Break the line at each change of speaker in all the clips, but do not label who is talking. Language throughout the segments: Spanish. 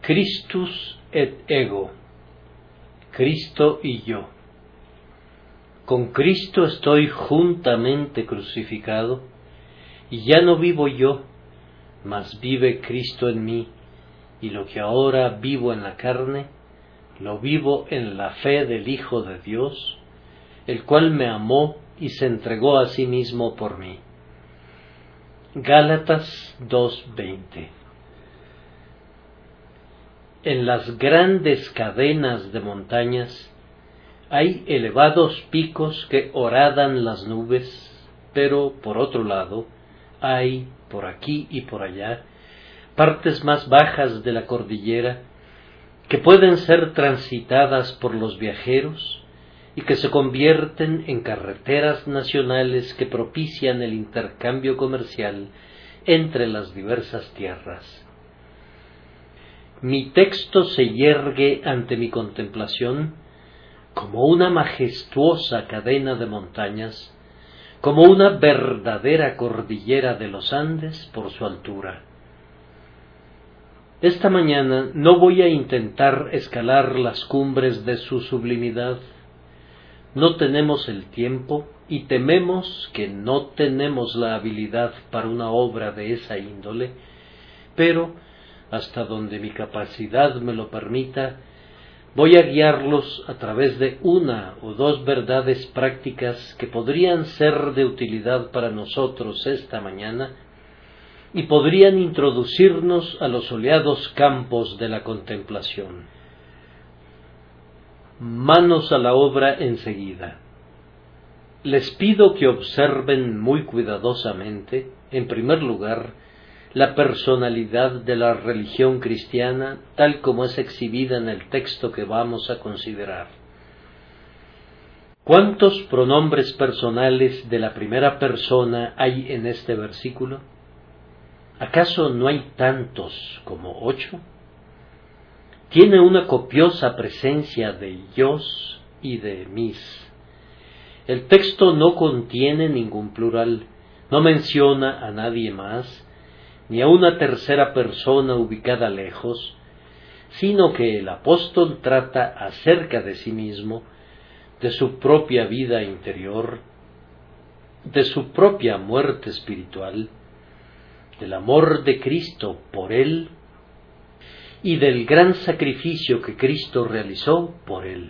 Christus et ego, Cristo y yo. Con Cristo estoy juntamente crucificado, y ya no vivo yo, mas vive Cristo en mí, y lo que ahora vivo en la carne, lo vivo en la fe del Hijo de Dios, el cual me amó y se entregó a sí mismo por mí. Gálatas 2:20. En las grandes cadenas de montañas hay elevados picos que horadan las nubes, pero por otro lado hay, por aquí y por allá, partes más bajas de la cordillera que pueden ser transitadas por los viajeros y que se convierten en carreteras nacionales que propician el intercambio comercial entre las diversas tierras. Mi texto se yergue ante mi contemplación como una majestuosa cadena de montañas, como una verdadera cordillera de los Andes por su altura. Esta mañana no voy a intentar escalar las cumbres de su sublimidad. No tenemos el tiempo y tememos que no tenemos la habilidad para una obra de esa índole, pero hasta donde mi capacidad me lo permita, voy a guiarlos a través de una o dos verdades prácticas que podrían ser de utilidad para nosotros esta mañana y podrían introducirnos a los soleados campos de la contemplación. Manos a la obra enseguida. Les pido que observen muy cuidadosamente, en primer lugar, la personalidad de la religión cristiana tal como es exhibida en el texto que vamos a considerar. ¿Cuántos pronombres personales de la primera persona hay en este versículo? ¿Acaso no hay tantos como 8? Tiene una copiosa presencia de yos y de mis. El texto no contiene ningún plural, no menciona a nadie más, ni a una tercera persona ubicada lejos, sino que el apóstol trata acerca de sí mismo, de su propia vida interior, de su propia muerte espiritual, del amor de Cristo por él y del gran sacrificio que Cristo realizó por él,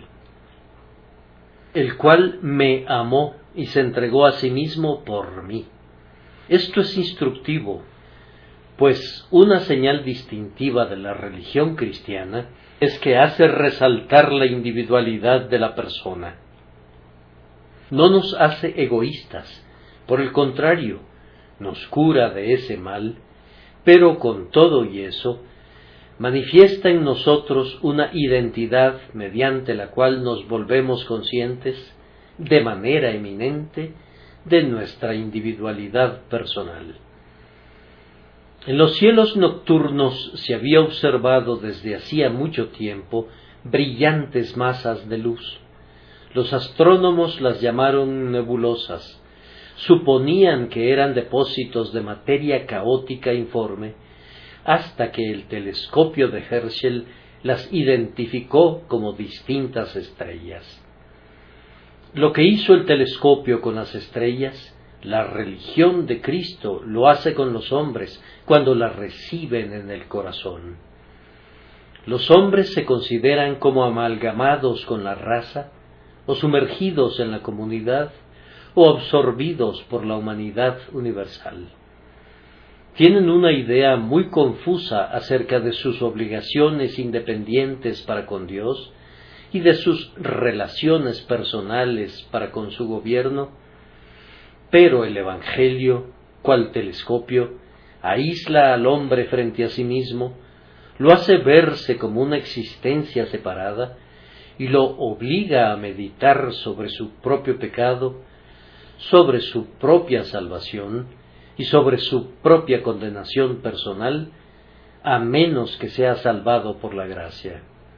el cual me amó y se entregó a sí mismo por mí. Esto es instructivo, pues una señal distintiva de la religión cristiana es que hace resaltar la individualidad de la persona. No nos hace egoístas, por el contrario, nos cura de ese mal, pero con todo y eso, manifiesta en nosotros una identidad mediante la cual nos volvemos conscientes, de manera eminente, de nuestra individualidad personal. En los cielos nocturnos se había observado desde hacía mucho tiempo brillantes masas de luz. Los astrónomos las llamaron nebulosas. Suponían que eran depósitos de materia caótica informe, hasta que el telescopio de Herschel las identificó como distintas estrellas. Lo que hizo el telescopio con las estrellas, la religión de Cristo lo hace con los hombres cuando la reciben en el corazón. Los hombres se consideran como amalgamados con la raza, o sumergidos en la comunidad, o absorbidos por la humanidad universal. Tienen una idea muy confusa acerca de sus obligaciones independientes para con Dios y de sus relaciones personales para con su gobierno, pero el Evangelio, cual telescopio, aísla al hombre frente a sí mismo, lo hace verse como una existencia separada y lo obliga a meditar sobre su propio pecado, sobre su propia salvación y sobre su propia condenación personal, a menos que sea salvado por la gracia.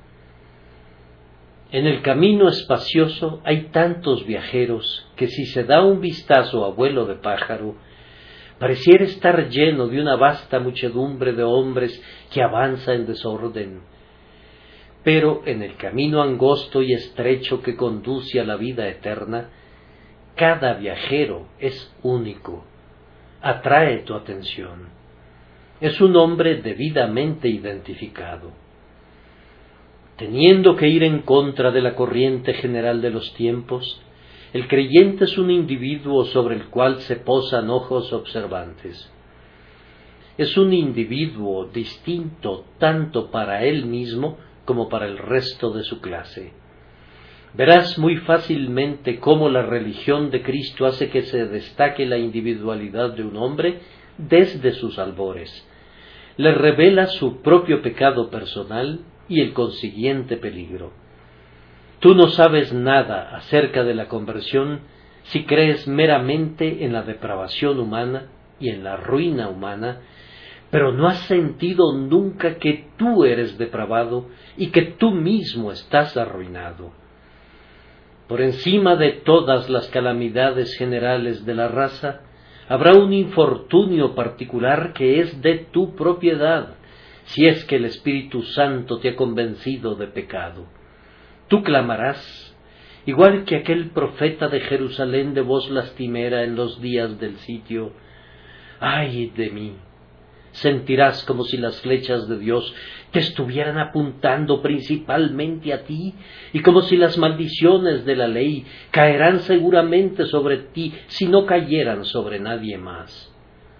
En el camino espacioso hay tantos viajeros que si se da un vistazo a vuelo de pájaro, Pareciera estar lleno de una vasta muchedumbre de hombres que avanza en desorden. Pero en el camino angosto y estrecho que conduce a la vida eterna, cada viajero es único, atrae tu atención. Es un hombre debidamente identificado. Teniendo que ir en contra de la corriente general de los tiempos, el creyente es un individuo sobre el cual se posan ojos observantes. Es un individuo distinto tanto para él mismo como para el resto de su clase. Verás muy fácilmente cómo la religión de Cristo hace que se destaque la individualidad de un hombre desde sus albores. Le revela su propio pecado personal y el consiguiente peligro. Tú no sabes nada acerca de la conversión si crees meramente en la depravación humana y en la ruina humana, pero no has sentido nunca que tú eres depravado y que tú mismo estás arruinado. Por encima de todas las calamidades generales de la raza, habrá un infortunio particular que es de tu propiedad, si es que el Espíritu Santo te ha convencido de pecado. Tú clamarás, igual que aquel profeta de Jerusalén de voz lastimera en los días del sitio: ¡ay de mí! Sentirás como si las flechas de Dios te estuvieran apuntando principalmente a ti, y como si las maldiciones de la ley caerán seguramente sobre ti si no cayeran sobre nadie más.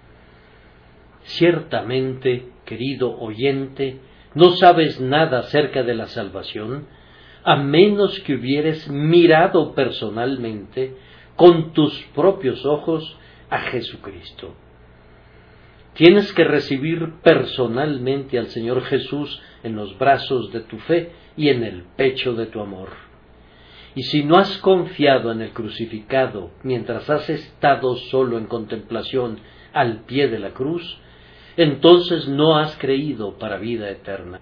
Ciertamente, querido oyente, no sabes nada acerca de la salvación, a menos que hubieres mirado personalmente, con tus propios ojos, a Jesucristo. Tienes que recibir personalmente al Señor Jesús en los brazos de tu fe y en el pecho de tu amor. Y si no has confiado en el crucificado mientras has estado solo en contemplación al pie de la cruz, entonces no has creído para vida eterna.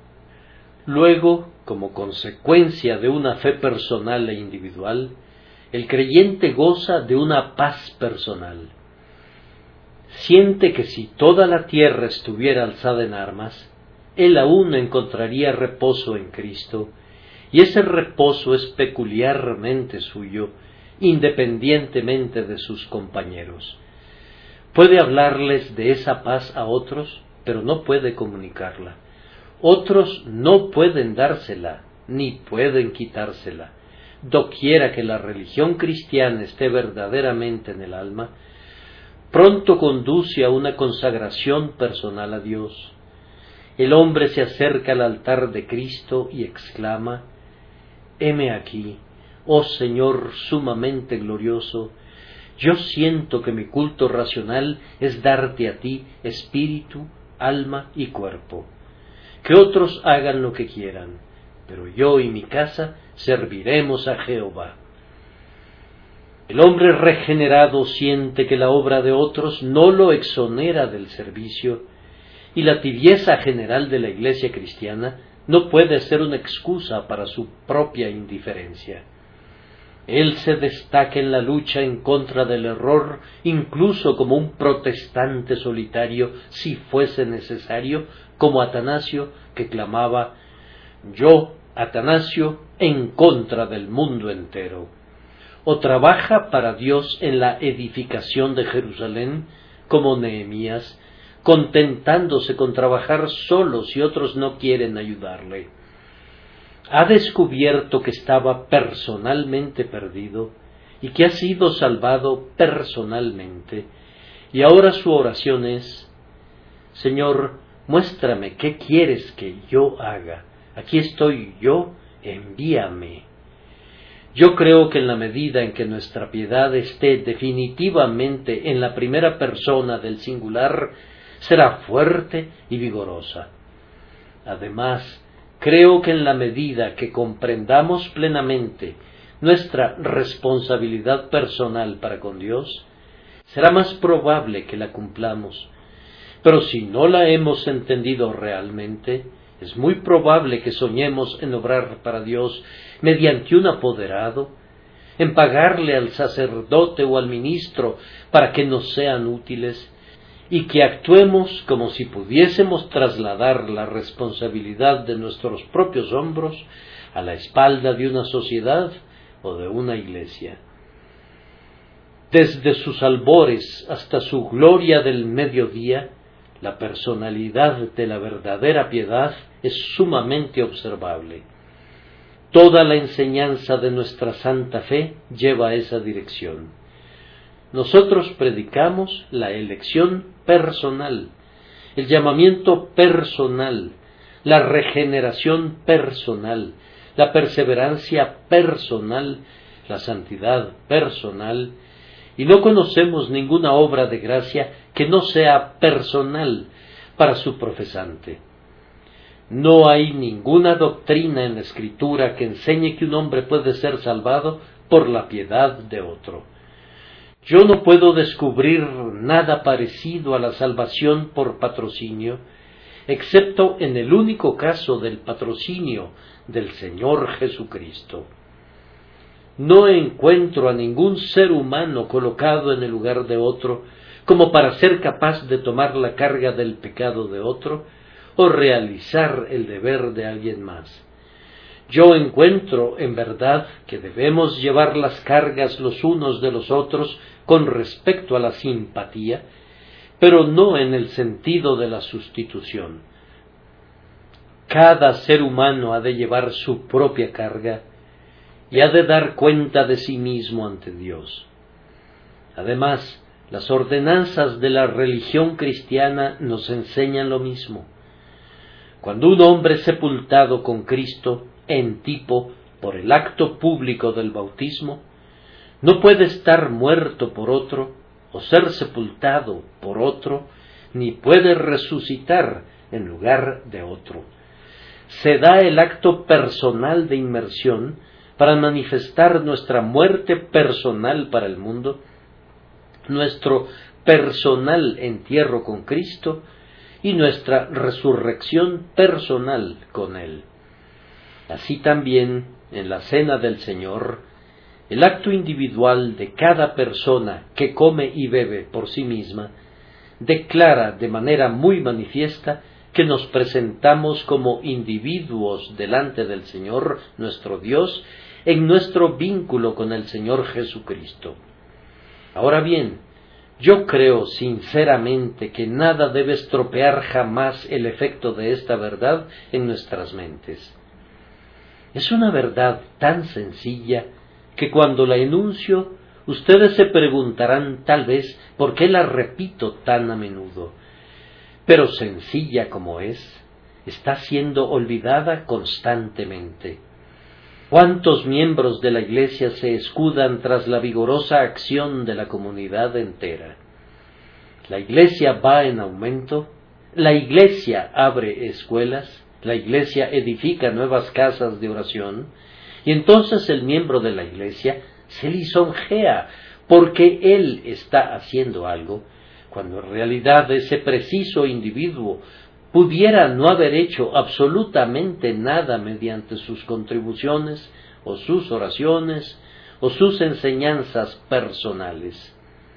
Luego, como consecuencia de una fe personal e individual, el creyente goza de una paz personal. Siente que si toda la tierra estuviera alzada en armas, él aún encontraría reposo en Cristo, y ese reposo es peculiarmente suyo, independientemente de sus compañeros. Puede hablarles de esa paz a otros, pero no puede comunicarla. Otros no pueden dársela, ni pueden quitársela. Doquiera que la religión cristiana esté verdaderamente en el alma, pronto conduce a una consagración personal a Dios. El hombre se acerca al altar de Cristo y exclama: heme aquí, oh Señor sumamente glorioso, yo siento que mi culto racional es darte a ti espíritu, alma y cuerpo. Que otros hagan lo que quieran, pero yo y mi casa serviremos a Jehová. El hombre regenerado siente que la obra de otros no lo exonera del servicio, y la tibieza general de la Iglesia cristiana no puede ser una excusa para su propia indiferencia. Él se destaca en la lucha en contra del error, incluso como un protestante solitario, si fuese necesario, como Atanasio, que clamaba: yo, Atanasio, en contra del mundo entero. O trabaja para Dios en la edificación de Jerusalén, como Nehemías, contentándose con trabajar solo si otros no quieren ayudarle. Ha descubierto que estaba personalmente perdido y que ha sido salvado personalmente, y ahora su oración es: Señor, muéstrame qué quieres que yo haga. Aquí estoy yo, envíame. Yo creo que en la medida en que nuestra piedad esté definitivamente en la primera persona del singular, será fuerte y vigorosa. Además, creo que en la medida que comprendamos plenamente nuestra responsabilidad personal para con Dios, será más probable que la cumplamos. Pero si no la hemos entendido realmente, es muy probable que soñemos en obrar para Dios mediante un apoderado, en pagarle al sacerdote o al ministro para que nos sean útiles, y que actuemos como si pudiésemos trasladar la responsabilidad de nuestros propios hombros a la espalda de una sociedad o de una iglesia. Desde sus albores hasta su gloria del mediodía, la personalidad de la verdadera piedad es sumamente observable. Toda la enseñanza de nuestra santa fe lleva a esa dirección. Nosotros predicamos la elección personal, el llamamiento personal, la regeneración personal, la perseverancia personal, la santidad personal, y no conocemos ninguna obra de gracia que no sea personal para su profesante. No hay ninguna doctrina en la Escritura que enseñe que un hombre puede ser salvado por la piedad de otro. Yo no puedo descubrir nada parecido a la salvación por patrocinio, excepto en el único caso del patrocinio del Señor Jesucristo. No encuentro a ningún ser humano colocado en el lugar de otro como para ser capaz de tomar la carga del pecado de otro o realizar el deber de alguien más. Yo encuentro, en verdad, que debemos llevar las cargas los unos de los otros con respecto a la simpatía, pero no en el sentido de la sustitución. Cada ser humano ha de llevar su propia carga y ha de dar cuenta de sí mismo ante Dios. Además, las ordenanzas de la religión cristiana nos enseñan lo mismo. Cuando un hombre es sepultado con Cristo, en tipo, por el acto público del bautismo, no puede estar muerto por otro, o ser sepultado por otro, ni puede resucitar en lugar de otro. Se da el acto personal de inmersión para manifestar nuestra muerte personal para el mundo, nuestro personal entierro con Cristo y nuestra resurrección personal con Él. Así también, en la Cena del Señor, el acto individual de cada persona que come y bebe por sí misma declara de manera muy manifiesta que nos presentamos como individuos delante del Señor, nuestro Dios, en nuestro vínculo con el Señor Jesucristo. Ahora bien, yo creo sinceramente que nada debe estropear jamás el efecto de esta verdad en nuestras mentes. Es una verdad tan sencilla que cuando la enuncio, ustedes se preguntarán tal vez por qué la repito tan a menudo. Pero sencilla como es, está siendo olvidada constantemente. ¿Cuántos miembros de la Iglesia se escudan tras la vigorosa acción de la comunidad entera? La Iglesia va en aumento, la Iglesia abre escuelas, la Iglesia edifica nuevas casas de oración, y entonces el miembro de la Iglesia se lisonjea porque él está haciendo algo, cuando en realidad ese preciso individuo pudiera no haber hecho absolutamente nada mediante sus contribuciones, o sus oraciones, o sus enseñanzas personales.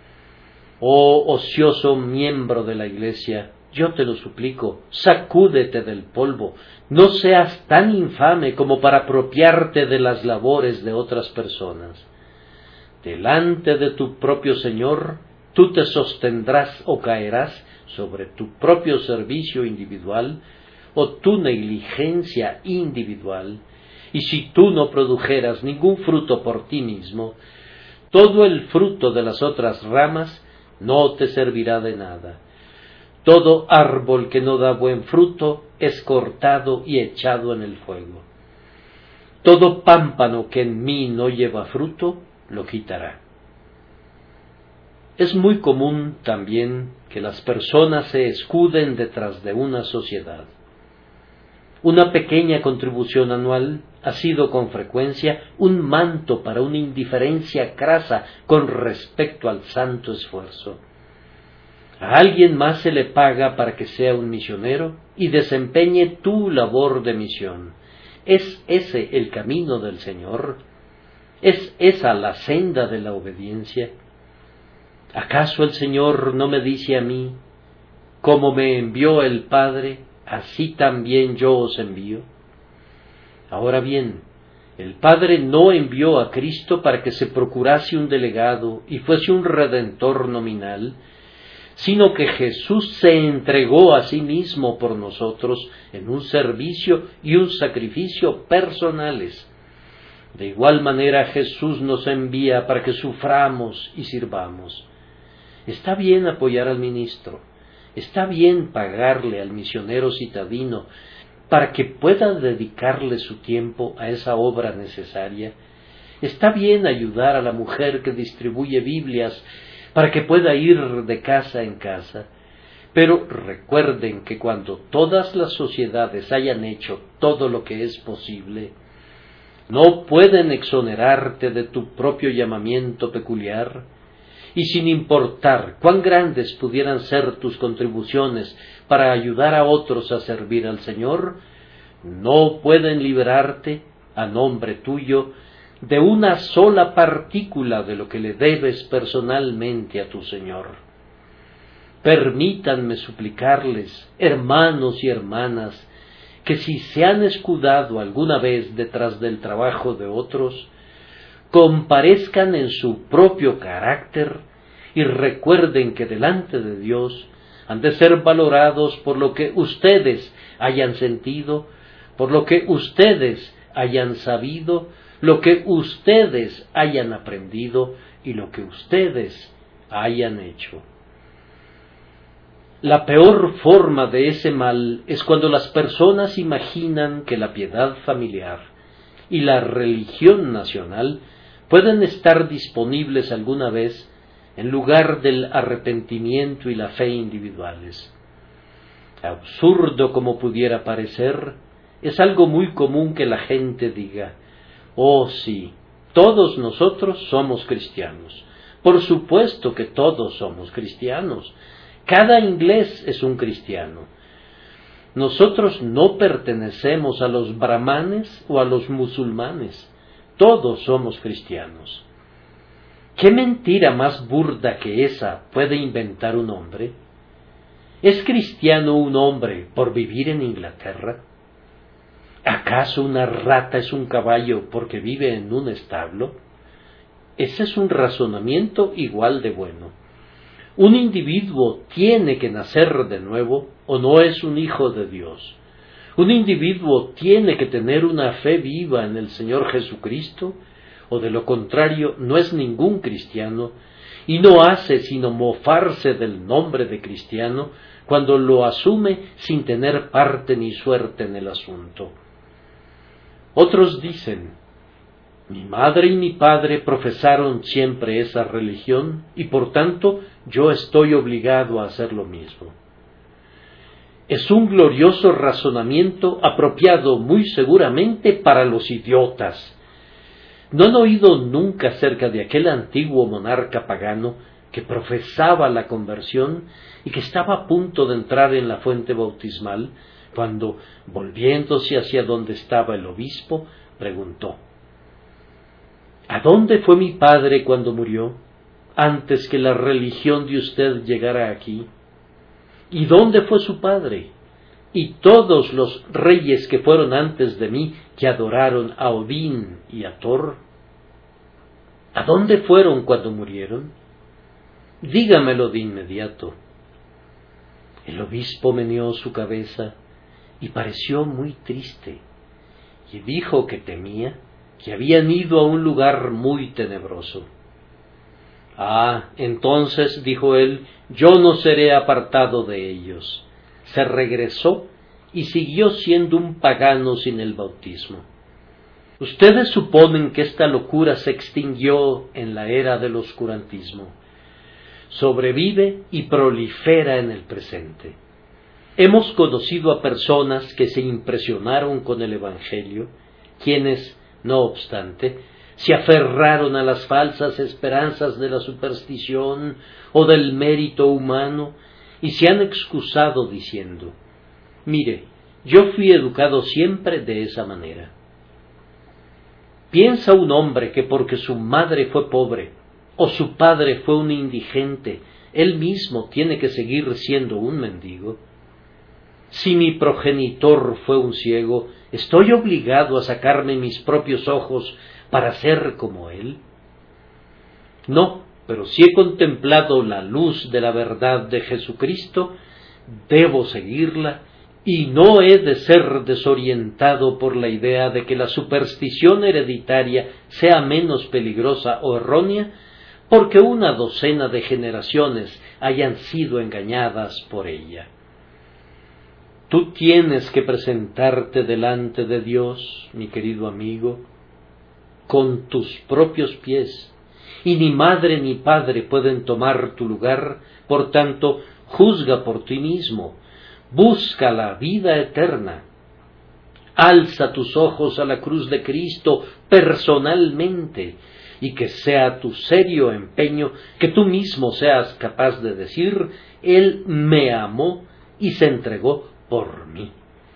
Oh ocioso miembro de la Iglesia, yo te lo suplico, sacúdete del polvo, no seas tan infame como para apropiarte de las labores de otras personas. Delante de tu propio Señor, tú te sostendrás o caerás sobre tu propio servicio individual o tu negligencia individual, y si tú no produjeras ningún fruto por ti mismo, todo el fruto de las otras ramas no te servirá de nada. Todo árbol que no da buen fruto es cortado y echado en el fuego. Todo pámpano que en mí no lleva fruto, lo quitará. Es muy común también que las personas se escuden detrás de una sociedad. Una pequeña contribución anual ha sido con frecuencia un manto para una indiferencia crasa con respecto al santo esfuerzo. A alguien más se le paga para que sea un misionero y desempeñe tu labor de misión. ¿Es ese el camino del Señor? ¿Es esa la senda de la obediencia? ¿Acaso el Señor no me dice a mí, como me envió el Padre, así también yo os envío? Ahora bien, el Padre no envió a Cristo para que se procurase un delegado y fuese un redentor nominal, sino que Jesús se entregó a sí mismo por nosotros en un servicio y un sacrificio personales. De igual manera Jesús nos envía para que suframos y sirvamos. Está bien apoyar al ministro, está bien pagarle al misionero citadino para que pueda dedicarle su tiempo a esa obra necesaria. Está bien ayudar a la mujer que distribuye Biblias para que pueda ir de casa en casa. Pero recuerden que cuando todas las sociedades hayan hecho todo lo que es posible, no pueden exonerarte de tu propio llamamiento peculiar, y sin importar cuán grandes pudieran ser tus contribuciones para ayudar a otros a servir al Señor, no pueden liberarte, a nombre tuyo, de una sola partícula de lo que le debes personalmente a tu Señor. Permítanme suplicarles, hermanos y hermanas, que si se han escudado alguna vez detrás del trabajo de otros, comparezcan en su propio carácter y recuerden que delante de Dios han de ser valorados por lo que ustedes hayan sentido, por lo que ustedes hayan sabido, lo que ustedes hayan aprendido y lo que ustedes hayan hecho. La peor forma de ese mal es cuando las personas imaginan que la piedad familiar y la religión nacional pueden estar disponibles alguna vez en lugar del arrepentimiento y la fe individuales. Absurdo como pudiera parecer, es algo muy común que la gente diga: oh sí, todos nosotros somos cristianos. Por supuesto que todos somos cristianos. Cada inglés es un cristiano. Nosotros no pertenecemos a los brahmanes o a los musulmanes. Todos somos cristianos. ¿Qué mentira más burda que esa puede inventar un hombre? ¿Es cristiano un hombre por vivir en Inglaterra? ¿Acaso una rata es un caballo porque vive en un establo? Ese es un razonamiento igual de bueno. Un individuo tiene que nacer de nuevo o no es un hijo de Dios. Un individuo tiene que tener una fe viva en el Señor Jesucristo, o de lo contrario no es ningún cristiano, y no hace sino mofarse del nombre de cristiano cuando lo asume sin tener parte ni suerte en el asunto. Otros dicen: mi madre y mi padre profesaron siempre esa religión y por tanto yo estoy obligado a hacer lo mismo. Es un glorioso razonamiento apropiado muy seguramente para los idiotas. ¿No han oído nunca acerca de aquel antiguo monarca pagano que profesaba la conversión y que estaba a punto de entrar en la fuente bautismal, cuando, volviéndose hacia donde estaba el obispo, preguntó: ¿a dónde fue mi padre cuando murió, antes que la religión de usted llegara aquí? ¿Y dónde fue su padre? Y todos los reyes que fueron antes de mí, que adoraron a Odín y a Thor, ¿a dónde fueron cuando murieron? Dígamelo de inmediato. El obispo meneó su cabeza y pareció muy triste, y dijo que temía que habían ido a un lugar muy tenebroso. Ah, entonces, dijo él, yo no seré apartado de ellos. Se regresó y siguió siendo un pagano sin el bautismo. Ustedes suponen que esta locura se extinguió en la era del oscurantismo. Sobrevive y prolifera en el presente. Hemos conocido a personas que se impresionaron con el Evangelio, quienes, no obstante, se aferraron a las falsas esperanzas de la superstición o del mérito humano y se han excusado diciendo: mire, yo fui educado siempre de esa manera. ¿Piensa un hombre que porque su madre fue pobre o su padre fue un indigente, él mismo tiene que seguir siendo un mendigo? Si mi progenitor fue un ciego, ¿estoy obligado a sacarme mis propios ojos para ser como él? No, pero si he contemplado la luz de la verdad de Jesucristo, debo seguirla y no he de ser desorientado por la idea de que la superstición hereditaria sea menos peligrosa o errónea porque una docena de generaciones hayan sido engañadas por ella. Tú tienes que presentarte delante de Dios, mi querido amigo, con tus propios pies, y ni madre ni padre pueden tomar tu lugar. Por tanto, juzga por ti mismo, busca la vida eterna, alza tus ojos a la cruz de Cristo personalmente, y que sea tu serio empeño que tú mismo seas capaz de decir: Él me amó y se entregó por mí.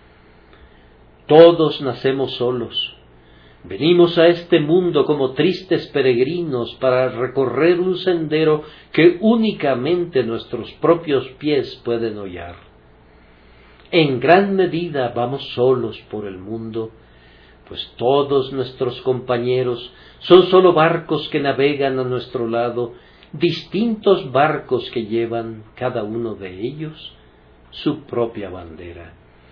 Todos nacemos solos. Venimos a este mundo como tristes peregrinos para recorrer un sendero que únicamente nuestros propios pies pueden hollar. En gran medida vamos solos por el mundo, pues todos nuestros compañeros son solo barcos que navegan a nuestro lado, distintos barcos que llevan, cada uno de ellos, su propia bandera.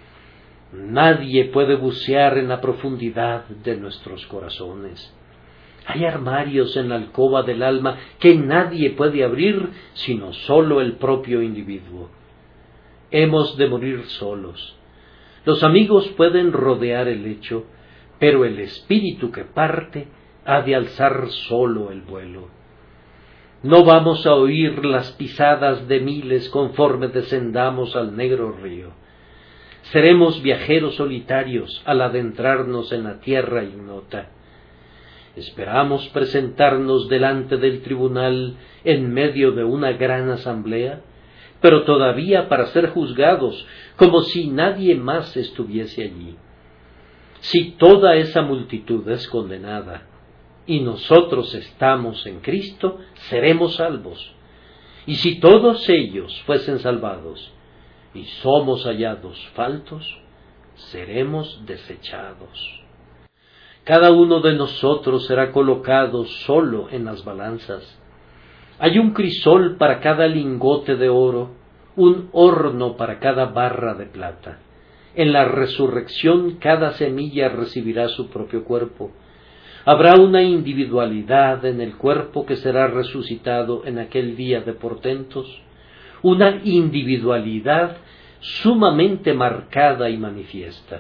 Nadie puede bucear en la profundidad de nuestros corazones. Hay armarios en la alcoba del alma que nadie puede abrir sino solo el propio individuo. Hemos de morir solos. Los amigos pueden rodear el lecho, pero el espíritu que parte ha de alzar solo el vuelo. No vamos a oír las pisadas de miles conforme descendamos al negro río. Seremos viajeros solitarios al adentrarnos en la tierra ignota. ¿Esperamos presentarnos delante del tribunal en medio de una gran asamblea, pero todavía para ser juzgados como si nadie más estuviese allí? Si toda esa multitud es condenada y nosotros estamos en Cristo, seremos salvos. Y si todos ellos fuesen salvados y somos hallados faltos, seremos desechados. Cada uno de nosotros será colocado solo en las balanzas. Hay un crisol para cada lingote de oro, un horno para cada barra de plata. En la resurrección cada semilla recibirá su propio cuerpo. Habrá una individualidad en el cuerpo que será resucitado en aquel día de portentos, una individualidad sumamente marcada y manifiesta.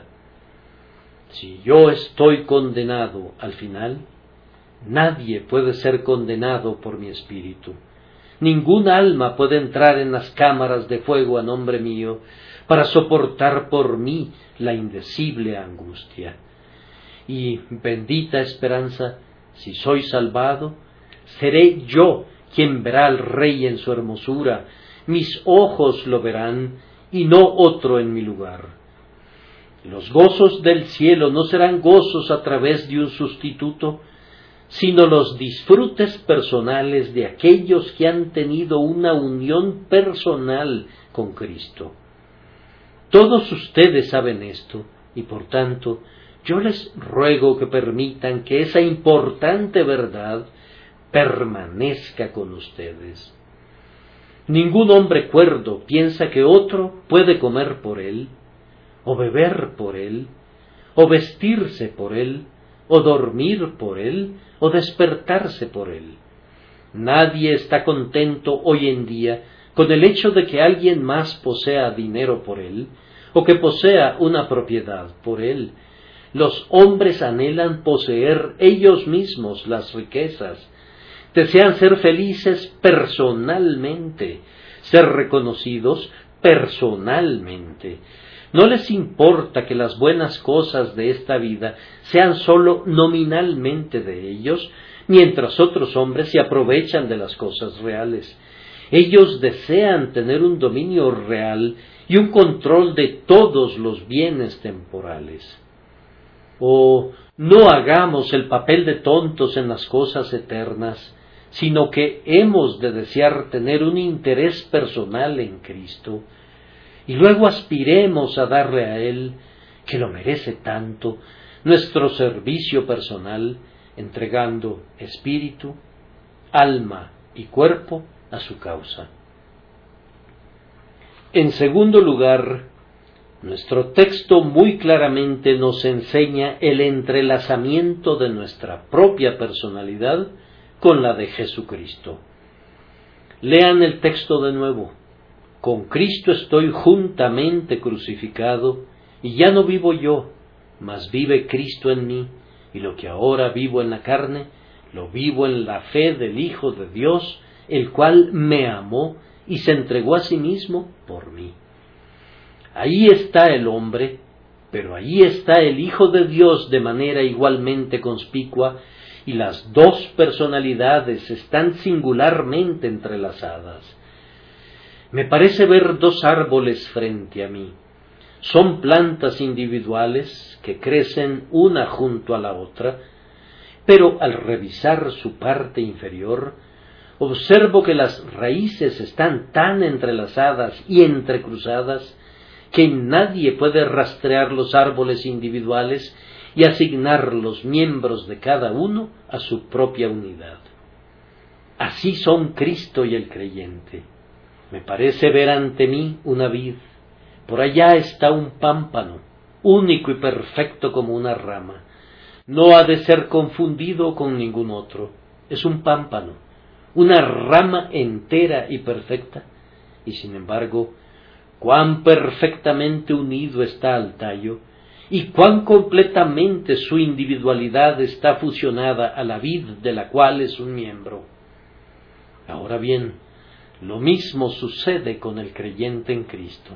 Si yo estoy condenado al final, nadie puede ser condenado por mi espíritu. Ningún alma puede entrar en las cámaras de fuego a nombre mío para soportar por mí la indecible angustia. Y, bendita esperanza, si soy salvado, seré yo quien verá al Rey en su hermosura, mis ojos lo verán y no otro en mi lugar. Los gozos del cielo no serán gozos a través de un sustituto, sino los disfrutes personales de aquellos que han tenido una unión personal con Cristo. Todos ustedes saben esto, y por tanto, yo les ruego que permitan que esa importante verdad permanezca con ustedes. Ningún hombre cuerdo piensa que otro puede comer por él, o beber por él, o vestirse por él, o dormir por él, o despertarse por él. Nadie está contento hoy en día con el hecho de que alguien más posea dinero por él, o que posea una propiedad por él. Los hombres anhelan poseer ellos mismos las riquezas, desean ser felices personalmente, ser reconocidos personalmente. No les importa que las buenas cosas de esta vida sean sólo nominalmente de ellos, mientras otros hombres se aprovechan de las cosas reales. Ellos desean tener un dominio real y un control de todos los bienes temporales. O no hagamos el papel de tontos en las cosas eternas, sino que hemos de desear tener un interés personal en Cristo, y luego aspiremos a darle a Él, que lo merece tanto, nuestro servicio personal, entregando espíritu, alma y cuerpo a su causa. En segundo lugar, nuestro texto muy claramente nos enseña el entrelazamiento de nuestra propia personalidad con la de Jesucristo. Lean el texto de nuevo. Con Cristo estoy juntamente crucificado, y ya no vivo yo, mas vive Cristo en mí, y lo que ahora vivo en la carne, lo vivo en la fe del Hijo de Dios, el cual me amó y se entregó a sí mismo por mí. Ahí está el hombre, pero ahí está el Hijo de Dios de manera igualmente conspicua, y las dos personalidades están singularmente entrelazadas. Me parece ver dos árboles frente a mí. Son plantas individuales que crecen una junto a la otra, pero al revisar su parte inferior, observo que las raíces están tan entrelazadas y entrecruzadas que nadie puede rastrear los árboles individuales y asignar los miembros de cada uno a su propia unidad. Así son Cristo y el creyente. Me parece ver ante mí una vid. Por allá está un pámpano, único y perfecto como una rama. No ha de ser confundido con ningún otro. Es un pámpano, una rama entera y perfecta, y sin embargo, cuán perfectamente unido está al tallo, y cuán completamente su individualidad está fusionada a la vid de la cual es un miembro. Ahora bien, lo mismo sucede con el creyente en Cristo.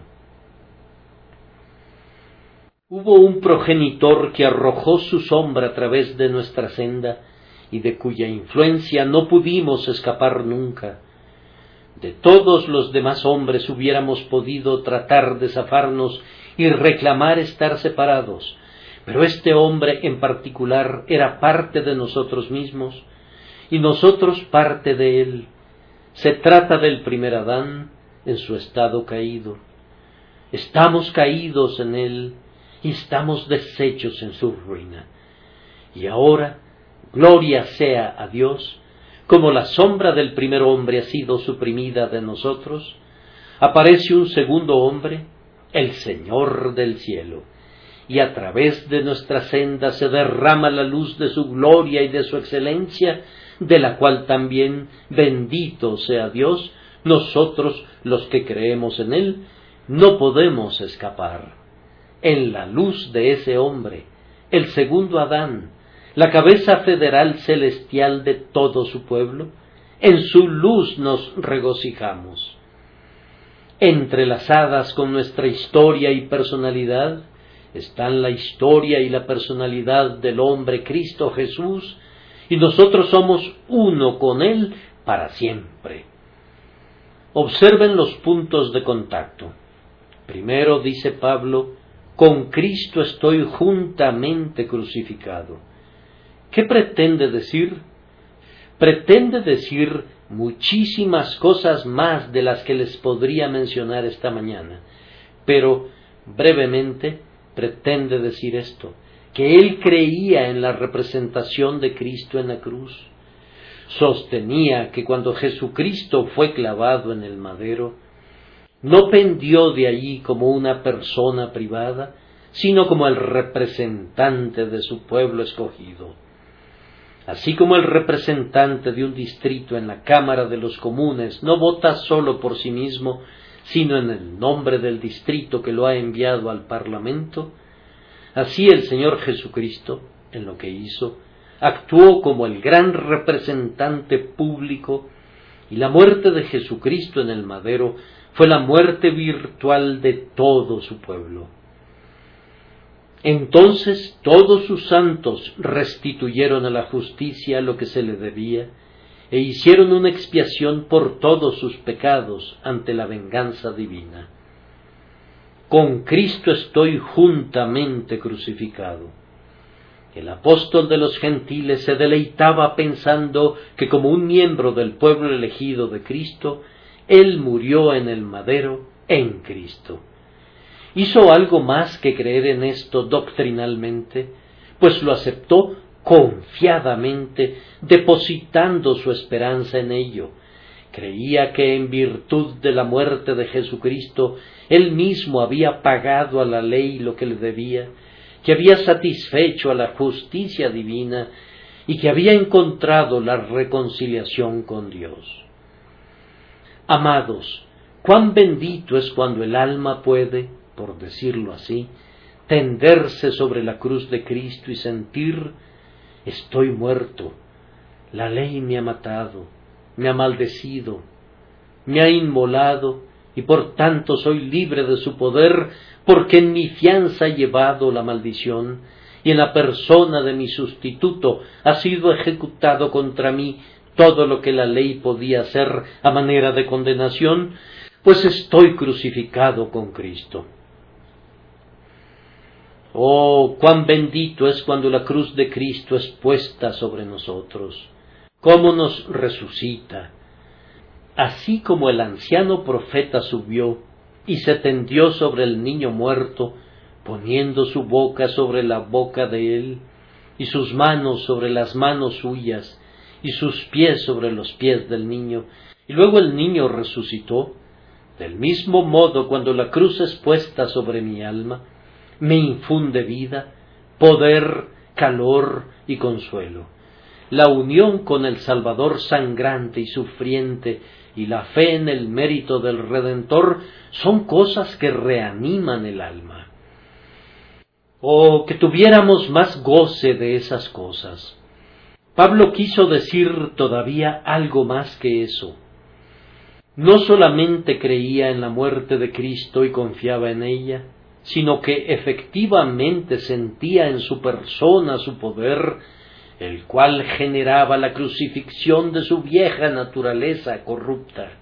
Hubo un progenitor que arrojó su sombra a través de nuestra senda y de cuya influencia no pudimos escapar nunca. De todos los demás hombres hubiéramos podido tratar de zafarnos y reclamar estar separados, pero este hombre en particular era parte de nosotros mismos y nosotros parte de él. Se trata del primer Adán en su estado caído. Estamos caídos en él y estamos deshechos en su ruina. Y ahora, gloria sea a Dios, como la sombra del primer hombre ha sido suprimida de nosotros, aparece un segundo hombre, el Señor del cielo, y a través de nuestra senda se derrama la luz de su gloria y de su excelencia, de la cual también, bendito sea Dios, nosotros los que creemos en él, no podemos escapar. En la luz de ese hombre, el segundo Adán, la cabeza federal celestial de todo su pueblo, en su luz nos regocijamos. Entrelazadas con nuestra historia y personalidad, están la historia y la personalidad del hombre Cristo Jesús, y nosotros somos uno con Él para siempre. Observen los puntos de contacto. Primero dice Pablo, con Cristo estoy juntamente crucificado. ¿Qué pretende decir? Pretende decir muchísimas cosas más de las que les podría mencionar esta mañana, pero brevemente pretende decir esto, que él creía en la representación de Cristo en la cruz. Sostenía que cuando Jesucristo fue clavado en el madero, no pendió de allí como una persona privada, sino como el representante de su pueblo escogido. Así como el representante de un distrito en la Cámara de los Comunes no vota solo por sí mismo, sino en el nombre del distrito que lo ha enviado al Parlamento, así el Señor Jesucristo, en lo que hizo, actuó como el gran representante público, y la muerte de Jesucristo en el madero fue la muerte virtual de todo su pueblo. Entonces todos sus santos restituyeron a la justicia lo que se le debía, e hicieron una expiación por todos sus pecados ante la venganza divina. Con Cristo estoy juntamente crucificado. El apóstol de los gentiles se deleitaba pensando que como un miembro del pueblo elegido de Cristo, él murió en el madero en Cristo. Hizo algo más que creer en esto doctrinalmente, pues lo aceptó confiadamente, depositando su esperanza en ello. Creía que en virtud de la muerte de Jesucristo, él mismo había pagado a la ley lo que le debía, que había satisfecho a la justicia divina y que había encontrado la reconciliación con Dios. Amados, cuán bendito es cuando el alma puede, por decirlo así, tenderse sobre la cruz de Cristo y sentir: estoy muerto, la ley me ha matado, me ha maldecido, me ha inmolado, y por tanto soy libre de su poder, porque en mi fianza he llevado la maldición, y en la persona de mi sustituto ha sido ejecutado contra mí todo lo que la ley podía hacer a manera de condenación, pues estoy crucificado con Cristo. Oh, cuán bendito es cuando la cruz de Cristo es puesta sobre nosotros, cómo nos resucita. Así como el anciano profeta subió y se tendió sobre el niño muerto, poniendo su boca sobre la boca de él, y sus manos sobre las manos suyas, y sus pies sobre los pies del niño, y luego el niño resucitó, del mismo modo cuando la cruz es puesta sobre mi alma, me infunde vida, poder, calor y consuelo. La unión con el Salvador sangrante y sufriente y la fe en el mérito del Redentor son cosas que reaniman el alma. Oh, que tuviéramos más goce de esas cosas. Pablo quiso decir todavía algo más que eso. No solamente creía en la muerte de Cristo y confiaba en ella, sino que efectivamente sentía en su persona su poder, el cual generaba la crucifixión de su vieja naturaleza corrupta.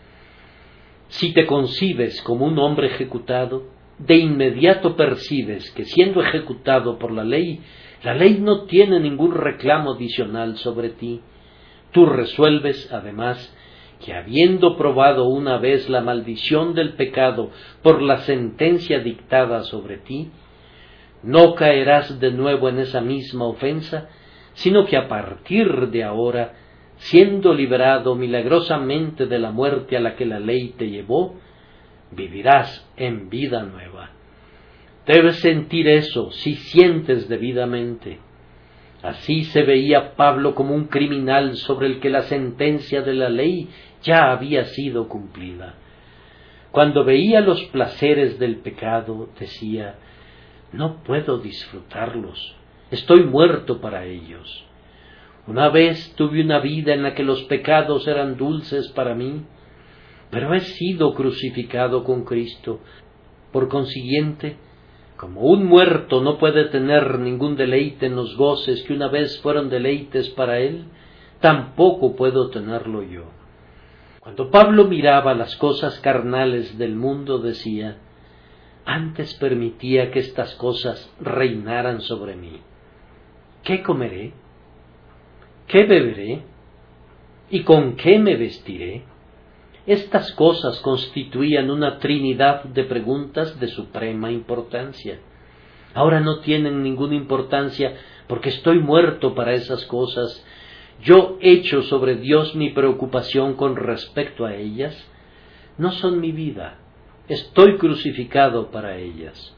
Si te concibes como un hombre ejecutado, de inmediato percibes que siendo ejecutado por la ley no tiene ningún reclamo adicional sobre ti. Tú resuelves, además, que habiendo probado una vez la maldición del pecado por la sentencia dictada sobre ti, no caerás de nuevo en esa misma ofensa, sino que a partir de ahora, siendo liberado milagrosamente de la muerte a la que la ley te llevó, vivirás en vida nueva. Debes sentir eso si sientes debidamente. Así se veía Pablo como un criminal sobre el que la sentencia de la ley ya había sido cumplida. Cuando veía los placeres del pecado, decía: no puedo disfrutarlos, estoy muerto para ellos. Una vez tuve una vida en la que los pecados eran dulces para mí, pero he sido crucificado con Cristo. Por consiguiente, como un muerto no puede tener ningún deleite en los goces que una vez fueron deleites para él, tampoco puedo tenerlo yo. Cuando Pablo miraba las cosas carnales del mundo, decía: antes permitía que estas cosas reinaran sobre mí. ¿Qué comeré? ¿Qué beberé? ¿Y con qué me vestiré? Estas cosas constituían una trinidad de preguntas de suprema importancia. Ahora no tienen ninguna importancia porque estoy muerto para esas cosas. Yo echo sobre Dios mi preocupación con respecto a ellas. No son mi vida. Estoy crucificado para ellas.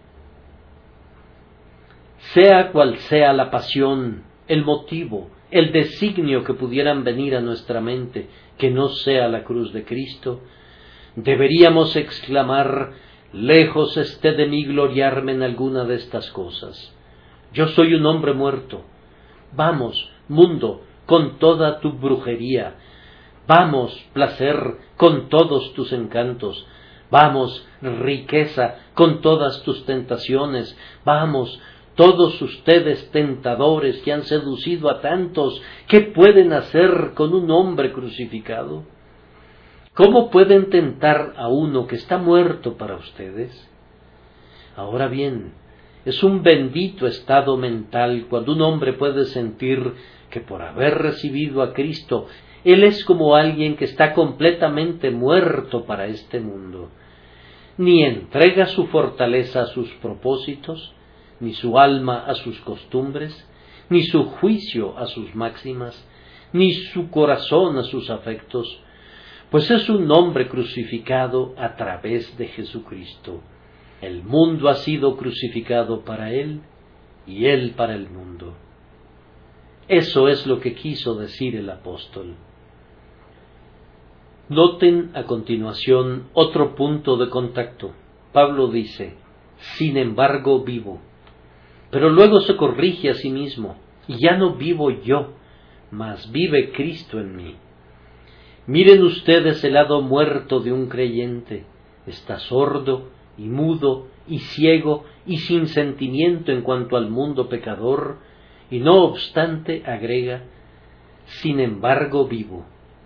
Sea cual sea la pasión, el motivo, el designio que pudieran venir a nuestra mente, que no sea la cruz de Cristo, deberíamos exclamar: lejos esté de mí gloriarme en alguna de estas cosas. Yo soy un hombre muerto. Vamos, mundo, con toda tu brujería. Vamos, placer, con todos tus encantos. Vamos, riqueza, con todas tus tentaciones. Vamos, todos ustedes tentadores que han seducido a tantos, ¿qué pueden hacer con un hombre crucificado? ¿Cómo pueden tentar a uno que está muerto para ustedes? Ahora bien, Es un bendito estado mental cuando un hombre puede sentir que por haber recibido a Cristo, él es como alguien que está completamente muerto para este mundo. Ni entrega su fortaleza a sus propósitos, ni su alma a sus costumbres, ni su juicio a sus máximas, ni su corazón a sus afectos, pues es un hombre crucificado a través de Jesucristo. El mundo ha sido crucificado para él y él para el mundo. Eso es lo que quiso decir el apóstol. Noten a continuación otro punto de contacto. Pablo dice, sin embargo vivo, pero luego se corrige a sí mismo, y ya no vivo yo, mas vive Cristo en mí. Miren ustedes el lado muerto de un creyente, está sordo y mudo y ciego y sin sentimiento en cuanto al mundo pecador, y no obstante agrega, sin embargo vivo.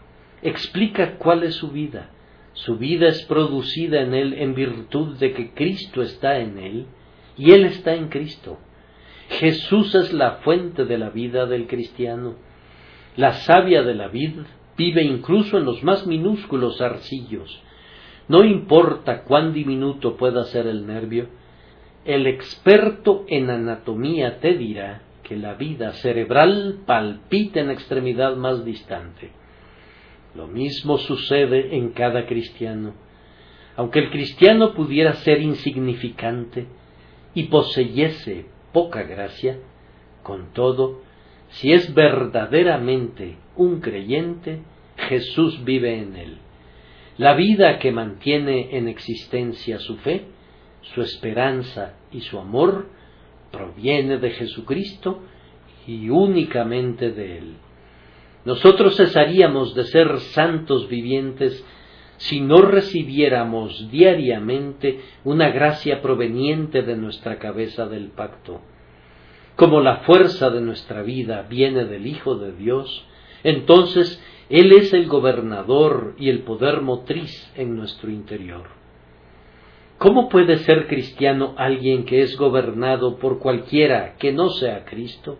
Explica cuál es su vida. Su vida es producida en él en virtud de que Cristo está en él y él está en Cristo. Jesús es la fuente de la vida del cristiano. La savia de la vid vive incluso en los más minúsculos zarcillos. No importa cuán diminuto pueda ser el nervio, el experto en anatomía te dirá que la vida cerebral palpita en la extremidad más distante. Lo mismo sucede en cada cristiano. Aunque el cristiano pudiera ser insignificante y poseyese poca gracia, con todo, si es verdaderamente un creyente, Jesús vive en él. La vida que mantiene en existencia su fe, su esperanza y su amor proviene de Jesucristo y únicamente de él. Nosotros cesaríamos de ser santos vivientes si no recibiéramos diariamente una gracia proveniente de nuestra cabeza del pacto. Como la fuerza de nuestra vida viene del Hijo de Dios, entonces Él es el gobernador y el poder motriz en nuestro interior. ¿Cómo puede ser cristiano alguien que es gobernado por cualquiera que no sea Cristo?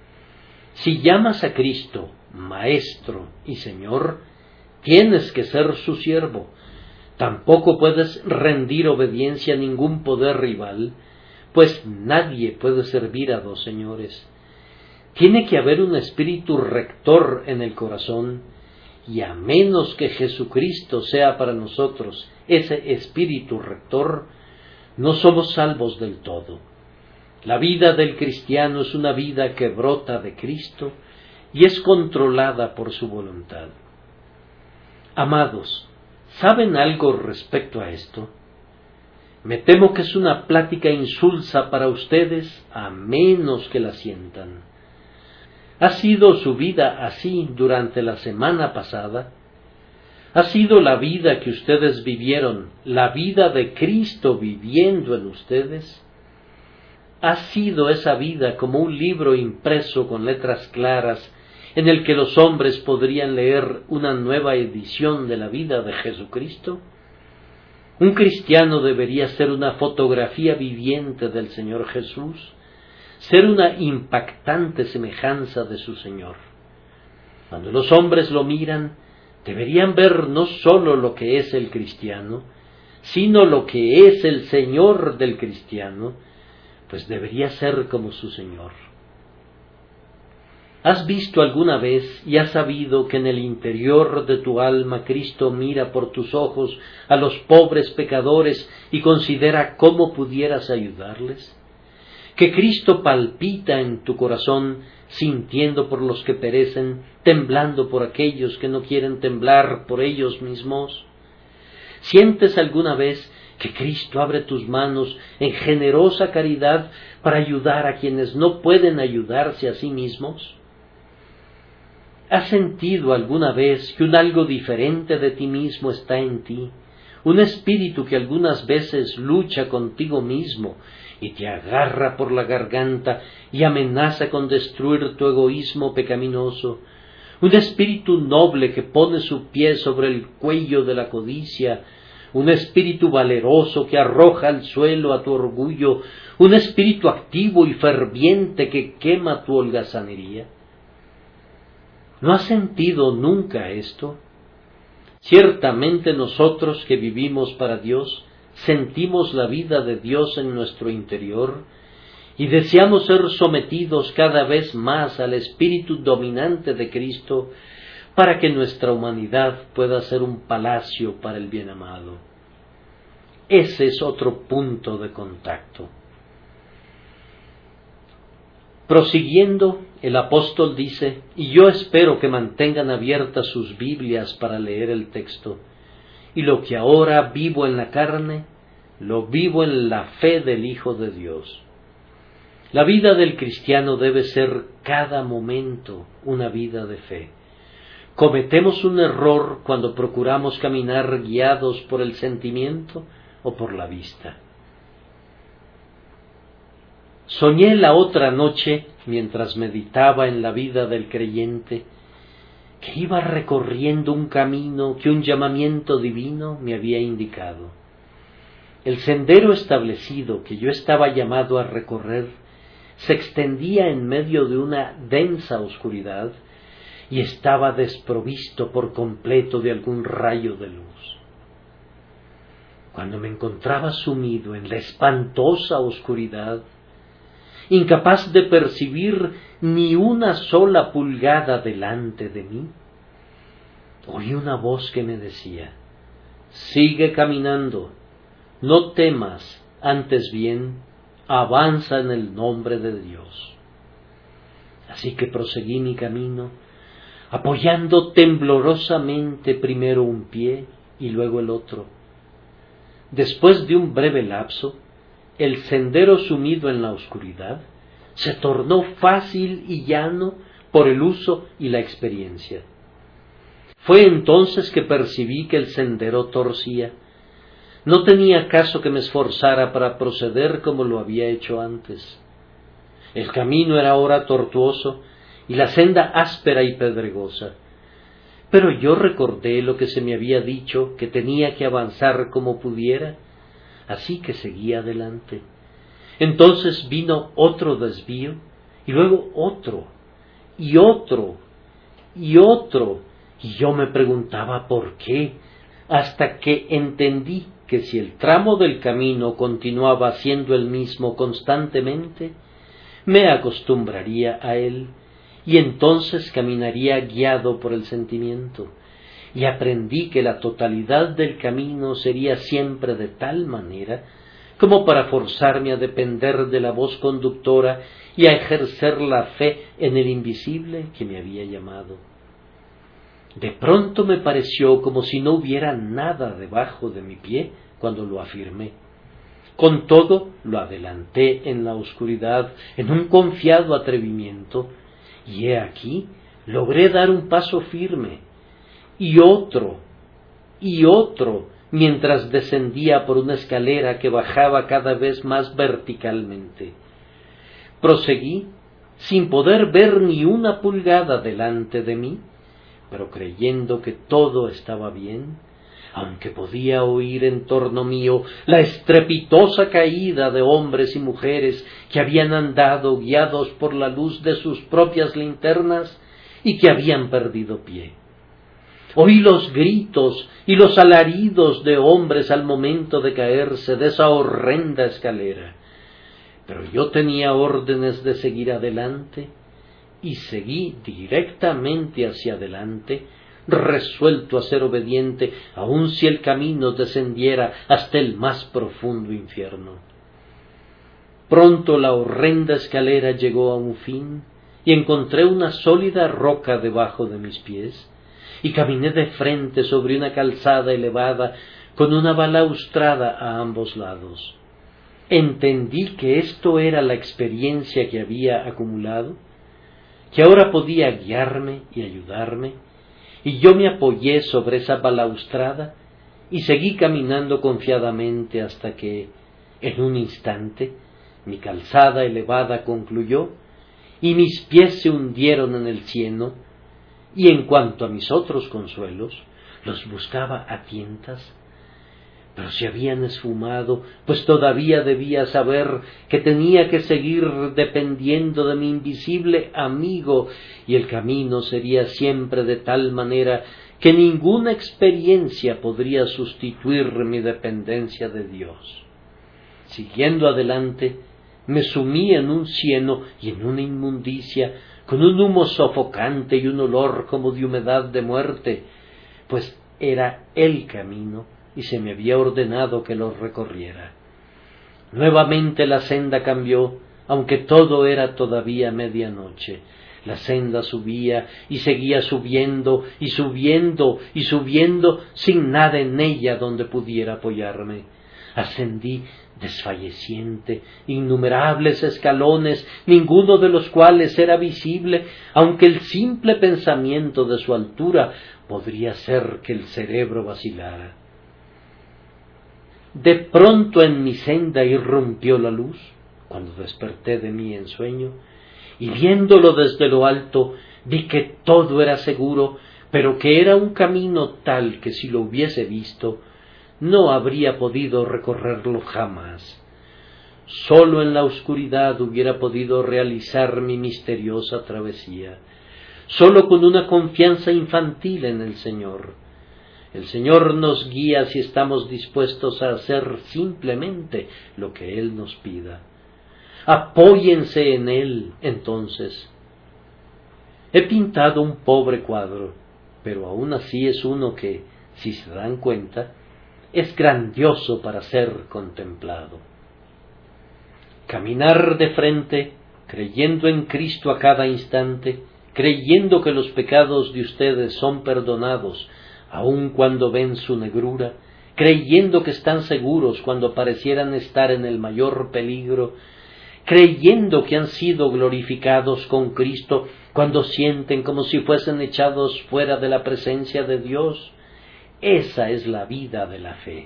Si llamas a Cristo Maestro y Señor, tienes que ser su siervo. Tampoco puedes rendir obediencia a ningún poder rival, pues nadie puede servir a dos señores. Tiene que haber un espíritu rector en el corazón, y a menos que Jesucristo sea para nosotros ese espíritu rector, no somos salvos del todo. La vida del cristiano es una vida que brota de Cristo y es controlada por su voluntad. Amados, ¿saben algo respecto a esto? Me temo que es una plática insulsa para ustedes, a menos que la sientan. ¿Ha sido su vida así durante la semana pasada? ¿Ha sido la vida que ustedes vivieron, la vida de Cristo viviendo en ustedes? ¿Ha sido esa vida como un libro impreso con letras claras en el que los hombres podrían leer una nueva edición de la vida de Jesucristo? Un cristiano debería ser una fotografía viviente del Señor Jesús, ser una impactante semejanza de su Señor. Cuando los hombres lo miran, deberían ver no sólo lo que es el cristiano, sino lo que es el Señor del cristiano, pues debería ser como su Señor. ¿Has visto alguna vez y has sabido que en el interior de tu alma Cristo mira por tus ojos a los pobres pecadores y considera cómo pudieras ayudarles? ¿Que Cristo palpita en tu corazón sintiendo por los que perecen, temblando por aquellos que no quieren temblar por ellos mismos? ¿Sientes alguna vez que Cristo abre tus manos en generosa caridad para ayudar a quienes no pueden ayudarse a sí mismos? ¿Has sentido alguna vez que un algo diferente de ti mismo está en ti? Un espíritu que algunas veces lucha contigo mismo y te agarra por la garganta y amenaza con destruir tu egoísmo pecaminoso. Un espíritu noble que pone su pie sobre el cuello de la codicia. un espíritu valeroso que arroja al suelo a tu orgullo, un espíritu activo y ferviente que quema tu holgazanería. ¿No has sentido nunca esto? Ciertamente nosotros que vivimos para Dios, sentimos la vida de Dios en nuestro interior y deseamos ser sometidos cada vez más al espíritu dominante de Cristo para que nuestra humanidad pueda ser un palacio para el bien amado. Ese es otro punto de contacto. Prosiguiendo, el apóstol dice, y yo espero que mantengan abiertas sus Biblias para leer el texto, y lo que ahora vivo en la carne, lo vivo en la fe del Hijo de Dios. La vida del cristiano debe ser cada momento una vida de fe. Cometemos un error cuando procuramos caminar guiados por el sentimiento o por la vista. Soñé la otra noche, mientras meditaba en la vida del creyente, que iba recorriendo un camino que un llamamiento divino me había indicado. El sendero establecido que yo estaba llamado a recorrer se extendía en medio de una densa oscuridad y estaba desprovisto por completo de algún rayo de luz. Cuando me encontraba sumido en la espantosa oscuridad, incapaz de percibir ni una sola pulgada delante de mí, oí una voz que me decía, «Sigue caminando, no temas, antes bien, avanza en el nombre de Dios». Así que proseguí mi camino, apoyando temblorosamente primero un pie y luego el otro. Después de un breve lapso, el sendero sumido en la oscuridad se tornó fácil y llano por el uso y la experiencia. Fue entonces que percibí que el sendero torcía. No tenía caso que me esforzara para proceder como lo había hecho antes. El camino era ahora tortuoso y la senda áspera y pedregosa. Pero yo recordé lo que se me había dicho, que tenía que avanzar como pudiera, así que seguí adelante. Entonces vino otro desvío, y luego otro, y otro, y otro, y yo me preguntaba por qué, hasta que entendí que si el tramo del camino continuaba siendo el mismo constantemente, me acostumbraría a él, y entonces caminaría guiado por el sentimiento, y aprendí que la totalidad del camino sería siempre de tal manera como para forzarme a depender de la voz conductora y a ejercer la fe en el invisible que me había llamado. De pronto me pareció como si no hubiera nada debajo de mi pie cuando lo afirmé. Con todo, lo adelanté en la oscuridad, en un confiado atrevimiento, y he aquí, logré dar un paso firme, y otro, mientras descendía por una escalera que bajaba cada vez más verticalmente. Proseguí, sin poder ver ni una pulgada delante de mí, pero creyendo que todo estaba bien, aunque podía oír en torno mío la estrepitosa caída de hombres y mujeres que habían andado guiados por la luz de sus propias linternas y que habían perdido pie. Oí los gritos y los alaridos de hombres al momento de caerse de esa horrenda escalera, pero yo tenía órdenes de seguir adelante y seguí directamente hacia adelante, resuelto a ser obediente, aun si el camino descendiera hasta el más profundo infierno. Pronto la horrenda escalera llegó a un fin y encontré una sólida roca debajo de mis pies, y caminé de frente sobre una calzada elevada con una balaustrada a ambos lados. Entendí que esto era la experiencia que había acumulado, que ahora podía guiarme y ayudarme, y yo me apoyé sobre esa balaustrada y seguí caminando confiadamente hasta que, en un instante, mi calzada elevada concluyó y mis pies se hundieron en el cieno, y en cuanto a mis otros consuelos, los buscaba a tientas, Pero se habían esfumado, pues todavía debía saber que tenía que seguir dependiendo de mi invisible amigo, y el camino sería siempre de tal manera que ninguna experiencia podría sustituir mi dependencia de Dios. Siguiendo adelante, me sumí en un cieno y en una inmundicia, con un humo sofocante y un olor como de humedad de muerte, pues era el camino y se me había ordenado que lo recorriera. Nuevamente la senda cambió, aunque todo era todavía medianoche. La senda subía y seguía subiendo y subiendo y subiendo, sin nada en ella donde pudiera apoyarme. Ascendí desfalleciente innumerables escalones, ninguno de los cuales era visible, aunque el simple pensamiento de su altura podría hacer que el cerebro vacilara. De pronto en mi senda irrumpió la luz, cuando desperté de mi ensueño, y viéndolo desde lo alto, vi que todo era seguro, pero que era un camino tal que si lo hubiese visto, no habría podido recorrerlo jamás. Sólo en la oscuridad hubiera podido realizar mi misteriosa travesía, sólo con una confianza infantil en el Señor. El Señor nos guía si estamos dispuestos a hacer simplemente lo que Él nos pida. Apóyense en Él, entonces. He pintado un pobre cuadro, pero aún así es uno que, si se dan cuenta, es grandioso para ser contemplado. Caminar de frente, creyendo en Cristo a cada instante, creyendo que los pecados de ustedes son perdonados, aun cuando ven su negrura, creyendo que están seguros cuando parecieran estar en el mayor peligro, creyendo que han sido glorificados con Cristo cuando sienten como si fuesen echados fuera de la presencia de Dios. Esa es la vida de la fe.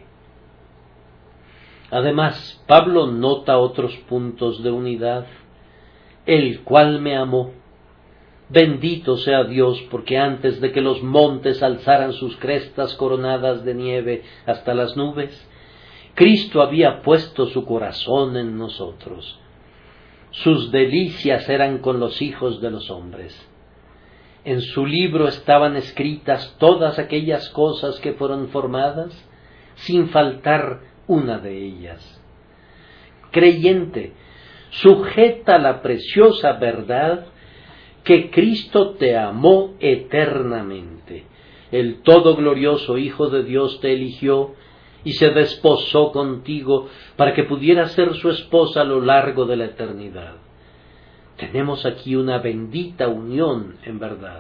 Además, Pablo nota otros puntos de unidad. El cual me amó. Bendito sea Dios, porque antes de que los montes alzaran sus crestas coronadas de nieve hasta las nubes, Cristo había puesto su corazón en nosotros. Sus delicias eran con los hijos de los hombres. En su libro estaban escritas todas aquellas cosas que fueron formadas, sin faltar una de ellas. Creyente, sujeta la preciosa verdad que Cristo te amó eternamente. El todo glorioso Hijo de Dios te eligió y se desposó contigo para que pudieras ser su esposa a lo largo de la eternidad. Tenemos aquí una bendita unión en verdad.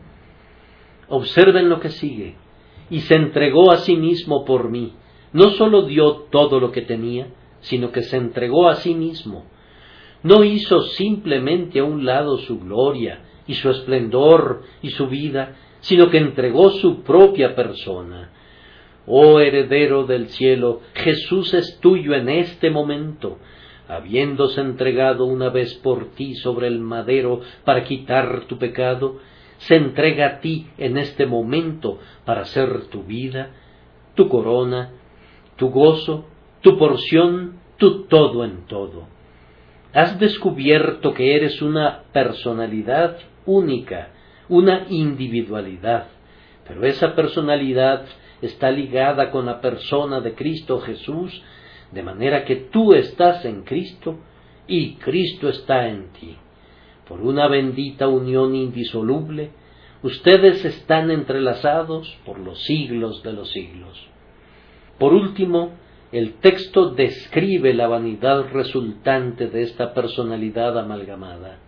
Observen lo que sigue. Y se entregó a sí mismo por mí. No sólo dio todo lo que tenía, sino que se entregó a sí mismo. No hizo simplemente a un lado su gloria y su esplendor y su vida, sino que entregó su propia persona. Oh heredero del cielo, Jesús es tuyo en este momento, habiéndose entregado una vez por ti sobre el madero para quitar tu pecado, se entrega a ti en este momento para ser tu vida, tu corona, tu gozo, tu porción, tu todo en todo. Has descubierto que eres una personalidad única, una individualidad, pero esa personalidad está ligada con la persona de Cristo Jesús, de manera que tú estás en Cristo y Cristo está en ti. Por una bendita unión indisoluble, ustedes están entrelazados por los siglos de los siglos. Por último, el texto describe la vanidad resultante de esta personalidad amalgamada.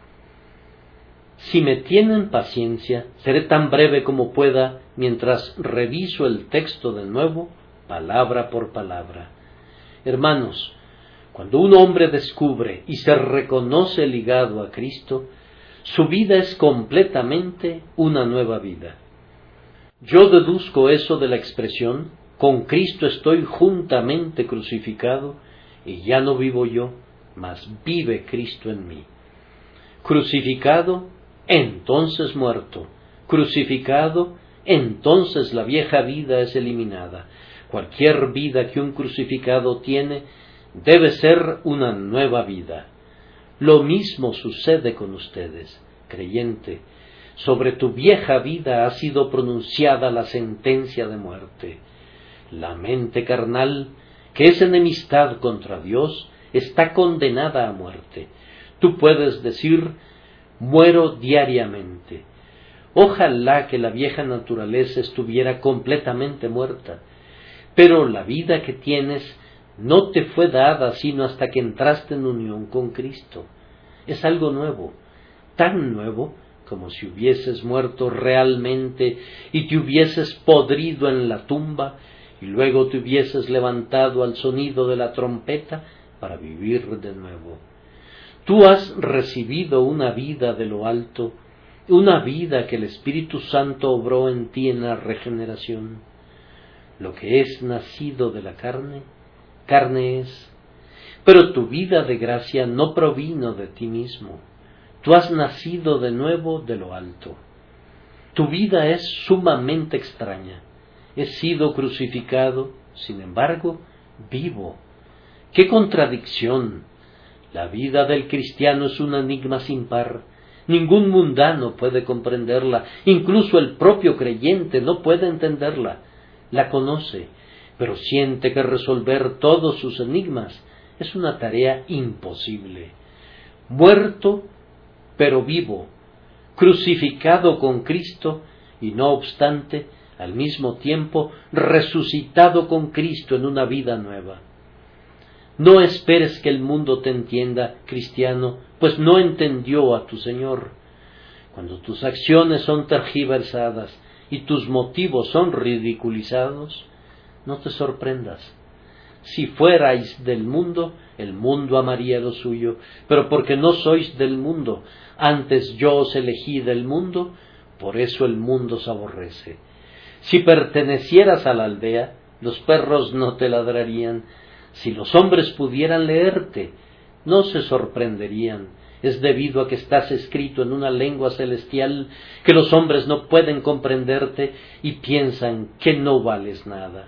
Si me tienen paciencia, seré tan breve como pueda mientras reviso el texto de nuevo, palabra por palabra. Hermanos, cuando un hombre descubre y se reconoce ligado a Cristo, su vida es completamente una nueva vida. Yo deduzco eso de la expresión, con Cristo estoy juntamente crucificado, y ya no vivo yo, mas vive Cristo en mí. Crucificado, entonces muerto. Crucificado, entonces la vieja vida es eliminada. Cualquier vida que un crucificado tiene debe ser una nueva vida. Lo mismo sucede con ustedes, creyente. Sobre tu vieja vida ha sido pronunciada la sentencia de muerte. La mente carnal, que es enemistad contra Dios, está condenada a muerte. Tú puedes decir, muero diariamente. Ojalá que la vieja naturaleza estuviera completamente muerta, pero la vida que tienes no te fue dada sino hasta que entraste en unión con Cristo. Es algo nuevo, tan nuevo como si hubieses muerto realmente y te hubieses podrido en la tumba y luego te hubieses levantado al sonido de la trompeta para vivir de nuevo. Tú has recibido una vida de lo alto, una vida que el Espíritu Santo obró en ti en la regeneración. Lo que es nacido de la carne, carne es. Pero tu vida de gracia no provino de ti mismo. Tú has nacido de nuevo de lo alto. Tu vida es sumamente extraña. He sido crucificado, sin embargo, vivo. ¡Qué contradicción! La vida del cristiano es un enigma sin par. Ningún mundano puede comprenderla, incluso el propio creyente no puede entenderla. La conoce, pero siente que resolver todos sus enigmas es una tarea imposible. Muerto, pero vivo, crucificado con Cristo y no obstante, al mismo tiempo, resucitado con Cristo en una vida nueva. No esperes que el mundo te entienda, cristiano, pues no entendió a tu Señor. Cuando tus acciones son tergiversadas y tus motivos son ridiculizados, no te sorprendas. Si fuerais del mundo, el mundo amaría lo suyo, pero porque no sois del mundo, antes yo os elegí del mundo, por eso el mundo os aborrece. Si pertenecieras a la aldea, los perros no te ladrarían. Si los hombres pudieran leerte, no se sorprenderían. Es debido a que estás escrito en una lengua celestial que los hombres no pueden comprenderte y piensan que no vales nada.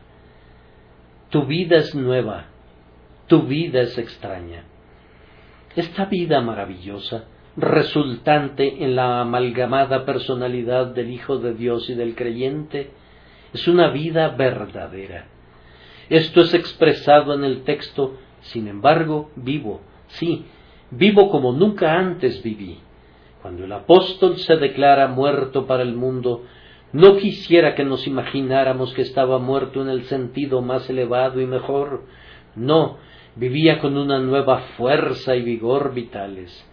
Tu vida es nueva, tu vida es extraña. Esta vida maravillosa, resultante en la amalgamada personalidad del Hijo de Dios y del creyente, es una vida verdadera. Esto es expresado en el texto, sin embargo, vivo, sí, vivo como nunca antes viví. Cuando el apóstol se declara muerto para el mundo, no quisiera que nos imagináramos que estaba muerto en el sentido más elevado y mejor. No, vivía con una nueva fuerza y vigor vitales.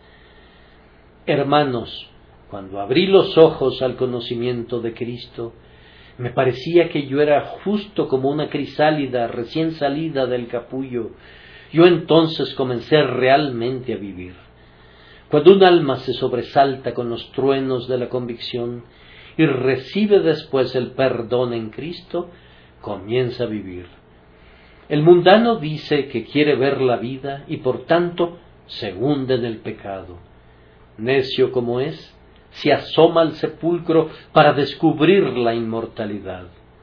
Hermanos, cuando abrí los ojos al conocimiento de Cristo, me parecía que yo era justo como una crisálida recién salida del capullo. Yo entonces comencé realmente a vivir. Cuando un alma se sobresalta con los truenos de la convicción y recibe después el perdón en Cristo, comienza a vivir. El mundano dice que quiere ver la vida y por tanto se hunde en el pecado. Necio como es, se asoma al sepulcro para descubrir la inmortalidad.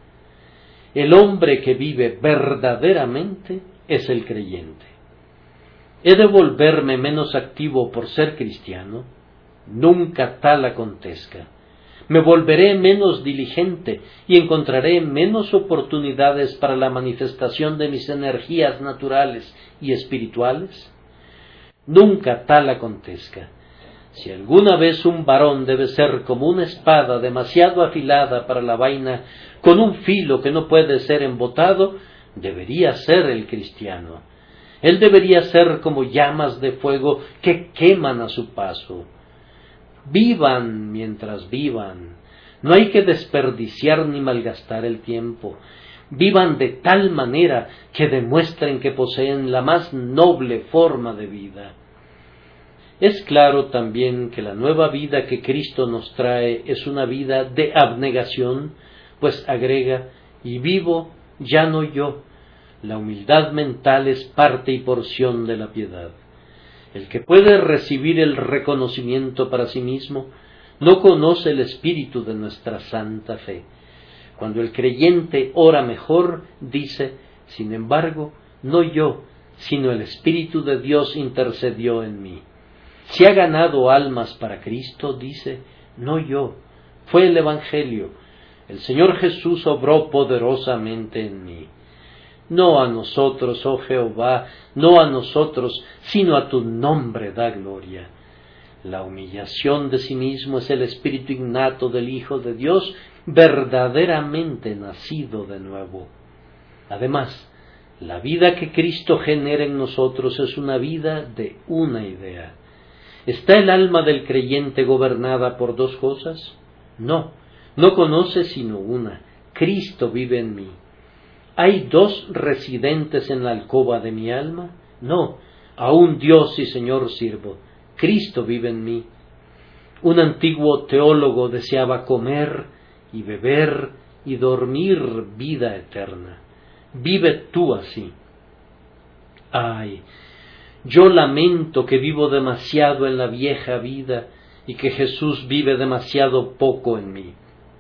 El hombre que vive verdaderamente es el creyente. ¿He de volverme menos activo por ser cristiano? Nunca tal acontezca. Me volveré menos diligente y encontraré menos oportunidades para la manifestación de mis energías naturales y espirituales. Nunca tal acontezca. Si alguna vez un varón debe ser como una espada demasiado afilada para la vaina, con un filo que no puede ser embotado, debería ser el cristiano. Él debería ser como llamas de fuego que queman a su paso. Vivan mientras vivan. No hay que desperdiciar ni malgastar el tiempo. Vivan de tal manera que demuestren que poseen la más noble forma de vida. Es claro también que la nueva vida que Cristo nos trae es una vida de abnegación, pues agrega, y vivo ya no yo. La humildad mental es parte y porción de la piedad. El que puede recibir el reconocimiento para sí mismo, no conoce el espíritu de nuestra santa fe. Cuando el creyente ora mejor, dice: sin embargo, no yo, sino el Espíritu de Dios intercedió en mí. Si ha ganado almas para Cristo, dice: no yo, fue el Evangelio. El Señor Jesús obró poderosamente en mí. No a nosotros, oh Jehová, no a nosotros, sino a tu nombre da gloria. La humillación de sí mismo es el espíritu innato del Hijo de Dios, verdaderamente nacido de nuevo. Además, la vida que Cristo genera en nosotros es una vida de una idea. ¿Está el alma del creyente gobernada por dos cosas? No conoce sino una: Cristo vive en mí. ¿Hay dos residentes en la alcoba de mi alma? No, a un Dios y Señor sirvo. Cristo vive en mí. Un antiguo teólogo deseaba comer y beber y dormir vida eterna. Vive tú así. Ay, yo lamento que vivo demasiado en la vieja vida y que Jesús vive demasiado poco en mí.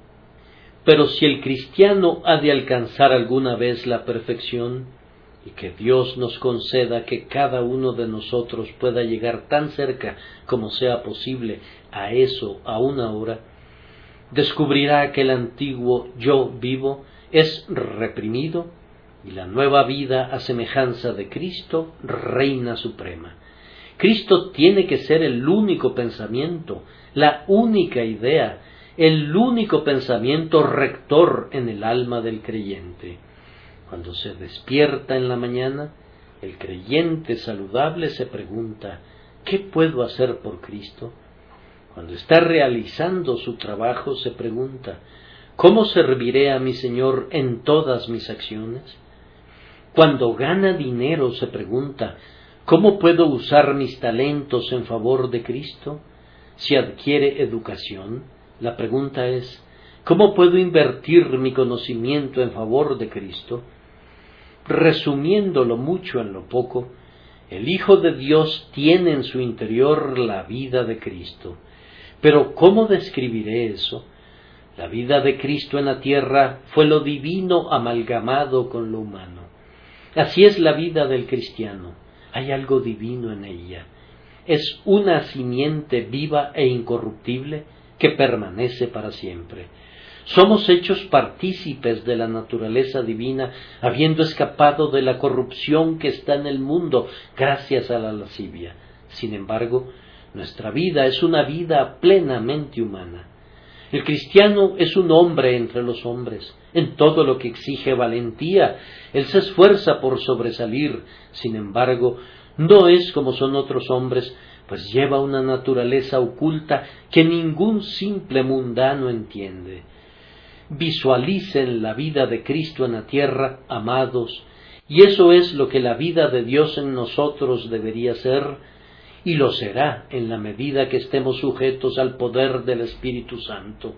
Pero si el cristiano ha de alcanzar alguna vez la perfección, y que Dios nos conceda que cada uno de nosotros pueda llegar tan cerca como sea posible a eso a una hora, descubrirá que el antiguo yo vivo es reprimido y la nueva vida a semejanza de Cristo reina suprema. Cristo tiene que ser el único pensamiento, la única idea, el único pensamiento rector en el alma del creyente. Cuando se despierta en la mañana, el creyente saludable se pregunta: ¿qué puedo hacer por Cristo? Cuando está realizando su trabajo, se pregunta: ¿cómo serviré a mi Señor en todas mis acciones? Cuando gana dinero, se pregunta: ¿cómo puedo usar mis talentos en favor de Cristo? Si adquiere educación, la pregunta es: ¿cómo puedo invertir mi conocimiento en favor de Cristo? Resumiendo lo mucho en lo poco, el Hijo de Dios tiene en su interior la vida de Cristo. Pero ¿cómo describiré eso? La vida de Cristo en la tierra fue lo divino amalgamado con lo humano. Así es la vida del cristiano. Hay algo divino en ella. Es una simiente viva e incorruptible que permanece para siempre. Somos hechos partícipes de la naturaleza divina, habiendo escapado de la corrupción que está en el mundo gracias a la lascivia. Sin embargo, nuestra vida es una vida plenamente humana. El cristiano es un hombre entre los hombres. En todo lo que exige valentía, él se esfuerza por sobresalir. Sin embargo, no es como son otros hombres, pues lleva una naturaleza oculta que ningún simple mundano entiende. Visualicen la vida de Cristo en la tierra, amados, y eso es lo que la vida de Dios en nosotros debería ser, y lo será en la medida que estemos sujetos al poder del Espíritu Santo.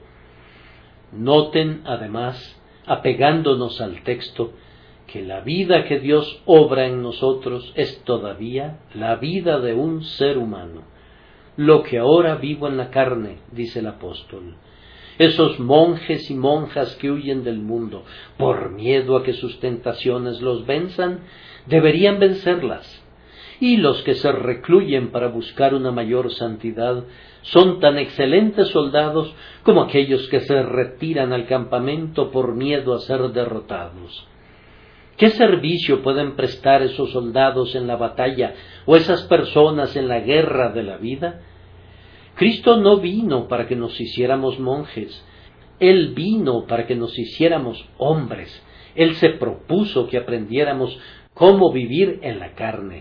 Noten, además, apegándonos al texto, que la vida que Dios obra en nosotros es todavía la vida de un ser humano. Lo que ahora vivo en la carne, dice el apóstol. Esos monjes y monjas que huyen del mundo por miedo a que sus tentaciones los venzan, deberían vencerlas. Y los que se recluyen para buscar una mayor santidad son tan excelentes soldados como aquellos que se retiran al campamento por miedo a ser derrotados. ¿Qué servicio pueden prestar esos soldados en la batalla o esas personas en la guerra de la vida? Cristo no vino para que nos hiciéramos monjes. Él vino para que nos hiciéramos hombres. Él se propuso que aprendiéramos cómo vivir en la carne.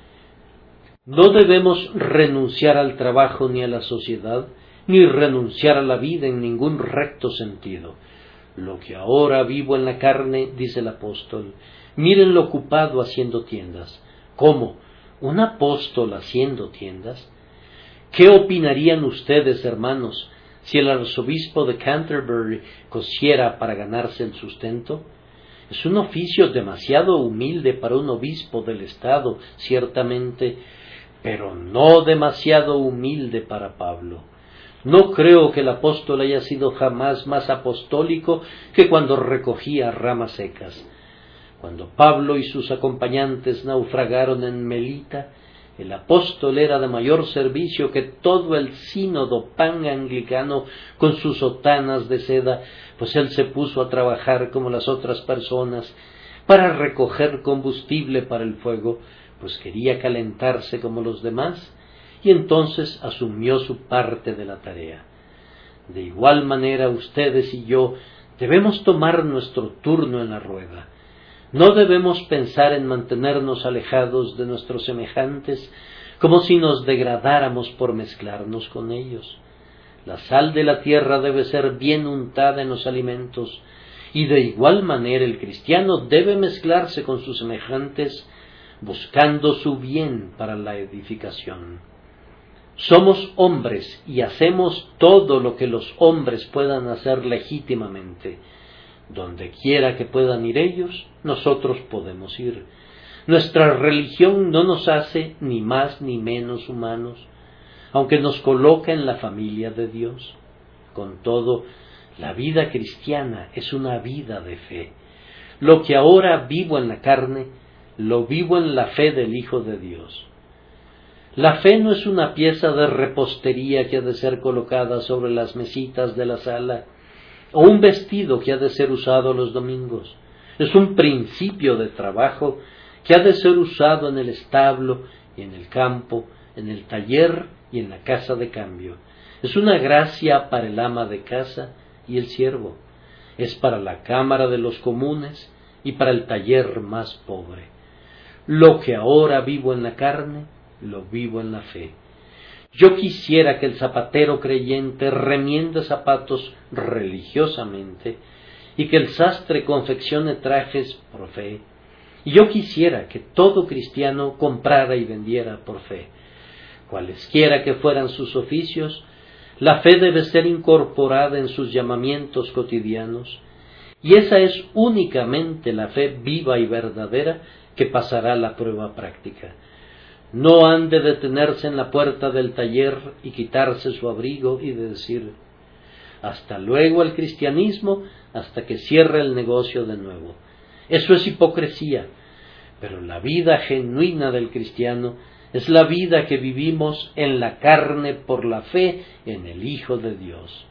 No debemos renunciar al trabajo ni a la sociedad, ni renunciar a la vida en ningún recto sentido. Lo que ahora vivo en la carne, dice el apóstol, mírenlo ocupado haciendo tiendas. ¿Cómo? ¿Un apóstol haciendo tiendas? ¿Qué opinarían ustedes, hermanos, si el arzobispo de Canterbury cosiera para ganarse el sustento? Es un oficio demasiado humilde para un obispo del estado, ciertamente, pero no demasiado humilde para Pablo. No creo que el apóstol haya sido jamás más apostólico que cuando recogía ramas secas. Cuando Pablo y sus acompañantes naufragaron en Melita, el apóstol era de mayor servicio que todo el sínodo pan-anglicano con sus sotanas de seda, pues él se puso a trabajar como las otras personas para recoger combustible para el fuego, pues quería calentarse como los demás, y entonces asumió su parte de la tarea. De igual manera ustedes y yo debemos tomar nuestro turno en la rueda. No debemos pensar en mantenernos alejados de nuestros semejantes como si nos degradáramos por mezclarnos con ellos. La sal de la tierra debe ser bien untada en los alimentos, y de igual manera el cristiano debe mezclarse con sus semejantes buscando su bien para la edificación. Somos hombres y hacemos todo lo que los hombres puedan hacer legítimamente. Donde quiera que puedan ir ellos, nosotros podemos ir. Nuestra religión no nos hace ni más ni menos humanos, aunque nos coloca en la familia de Dios. Con todo, la vida cristiana es una vida de fe. Lo que ahora vivo en la carne, lo vivo en la fe del Hijo de Dios. La fe no es una pieza de repostería que ha de ser colocada sobre las mesitas de la sala, o un vestido que ha de ser usado los domingos. Es un principio de trabajo que ha de ser usado en el establo y en el campo, en el taller y en la casa de cambio. Es una gracia para el ama de casa y el siervo. Es para la cámara de los comunes y para el taller más pobre. Lo que ahora vivo en la carne, lo vivo en la fe. Yo quisiera que el zapatero creyente remiende zapatos religiosamente y que el sastre confeccione trajes por fe. Y yo quisiera que todo cristiano comprara y vendiera por fe. Cualesquiera que fueran sus oficios, la fe debe ser incorporada en sus llamamientos cotidianos, y esa es únicamente la fe viva y verdadera que pasará la prueba práctica. No han de detenerse en la puerta del taller y quitarse su abrigo y de decir: hasta luego al cristianismo, hasta que cierre el negocio de nuevo. Eso es hipocresía, pero la vida genuina del cristiano es la vida que vivimos en la carne por la fe en el Hijo de Dios.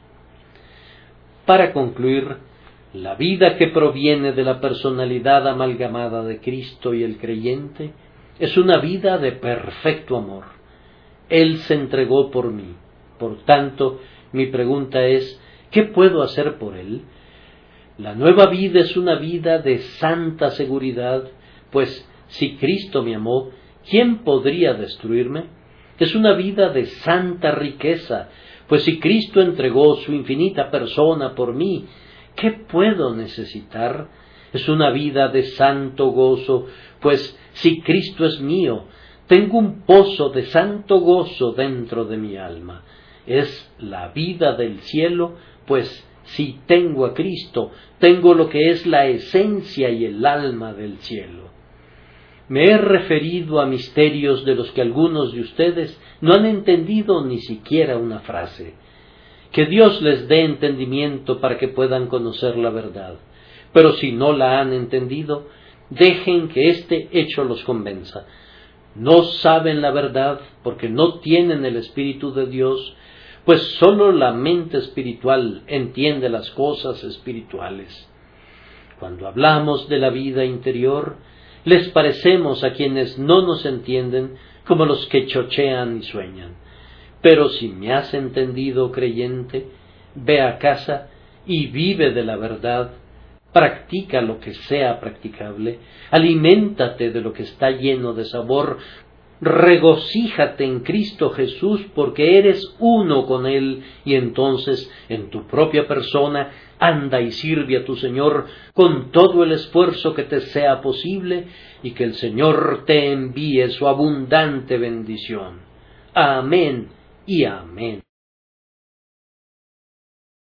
Para concluir, la vida que proviene de la personalidad amalgamada de Cristo y el creyente es una vida de perfecto amor. Él se entregó por mí. Por tanto, mi pregunta es: ¿qué puedo hacer por Él? La nueva vida es una vida de santa seguridad, pues si Cristo me amó, ¿quién podría destruirme? Es una vida de santa riqueza, pues si Cristo entregó su infinita persona por mí, ¿qué puedo necesitar? Es una vida de santo gozo, pues si Cristo es mío, tengo un pozo de santo gozo dentro de mi alma. Es la vida del cielo, pues si tengo a Cristo, tengo lo que es la esencia y el alma del cielo. Me he referido a misterios de los que algunos de ustedes no han entendido ni siquiera una frase. Que Dios les dé entendimiento para que puedan conocer la verdad. Pero si no la han entendido, dejen que este hecho los convenza. No saben la verdad porque no tienen el Espíritu de Dios, pues sólo la mente espiritual entiende las cosas espirituales. Cuando hablamos de la vida interior, les parecemos a quienes no nos entienden como los que chochean y sueñan. Pero si me has entendido, creyente, ve a casa y vive de la verdad, practica lo que sea practicable, aliméntate de lo que está lleno de sabor, regocíjate en Cristo Jesús porque eres uno con Él, y entonces en tu propia persona anda y sirve a tu Señor con todo el esfuerzo que te sea posible, y que el Señor te envíe su abundante bendición. Amén y amén.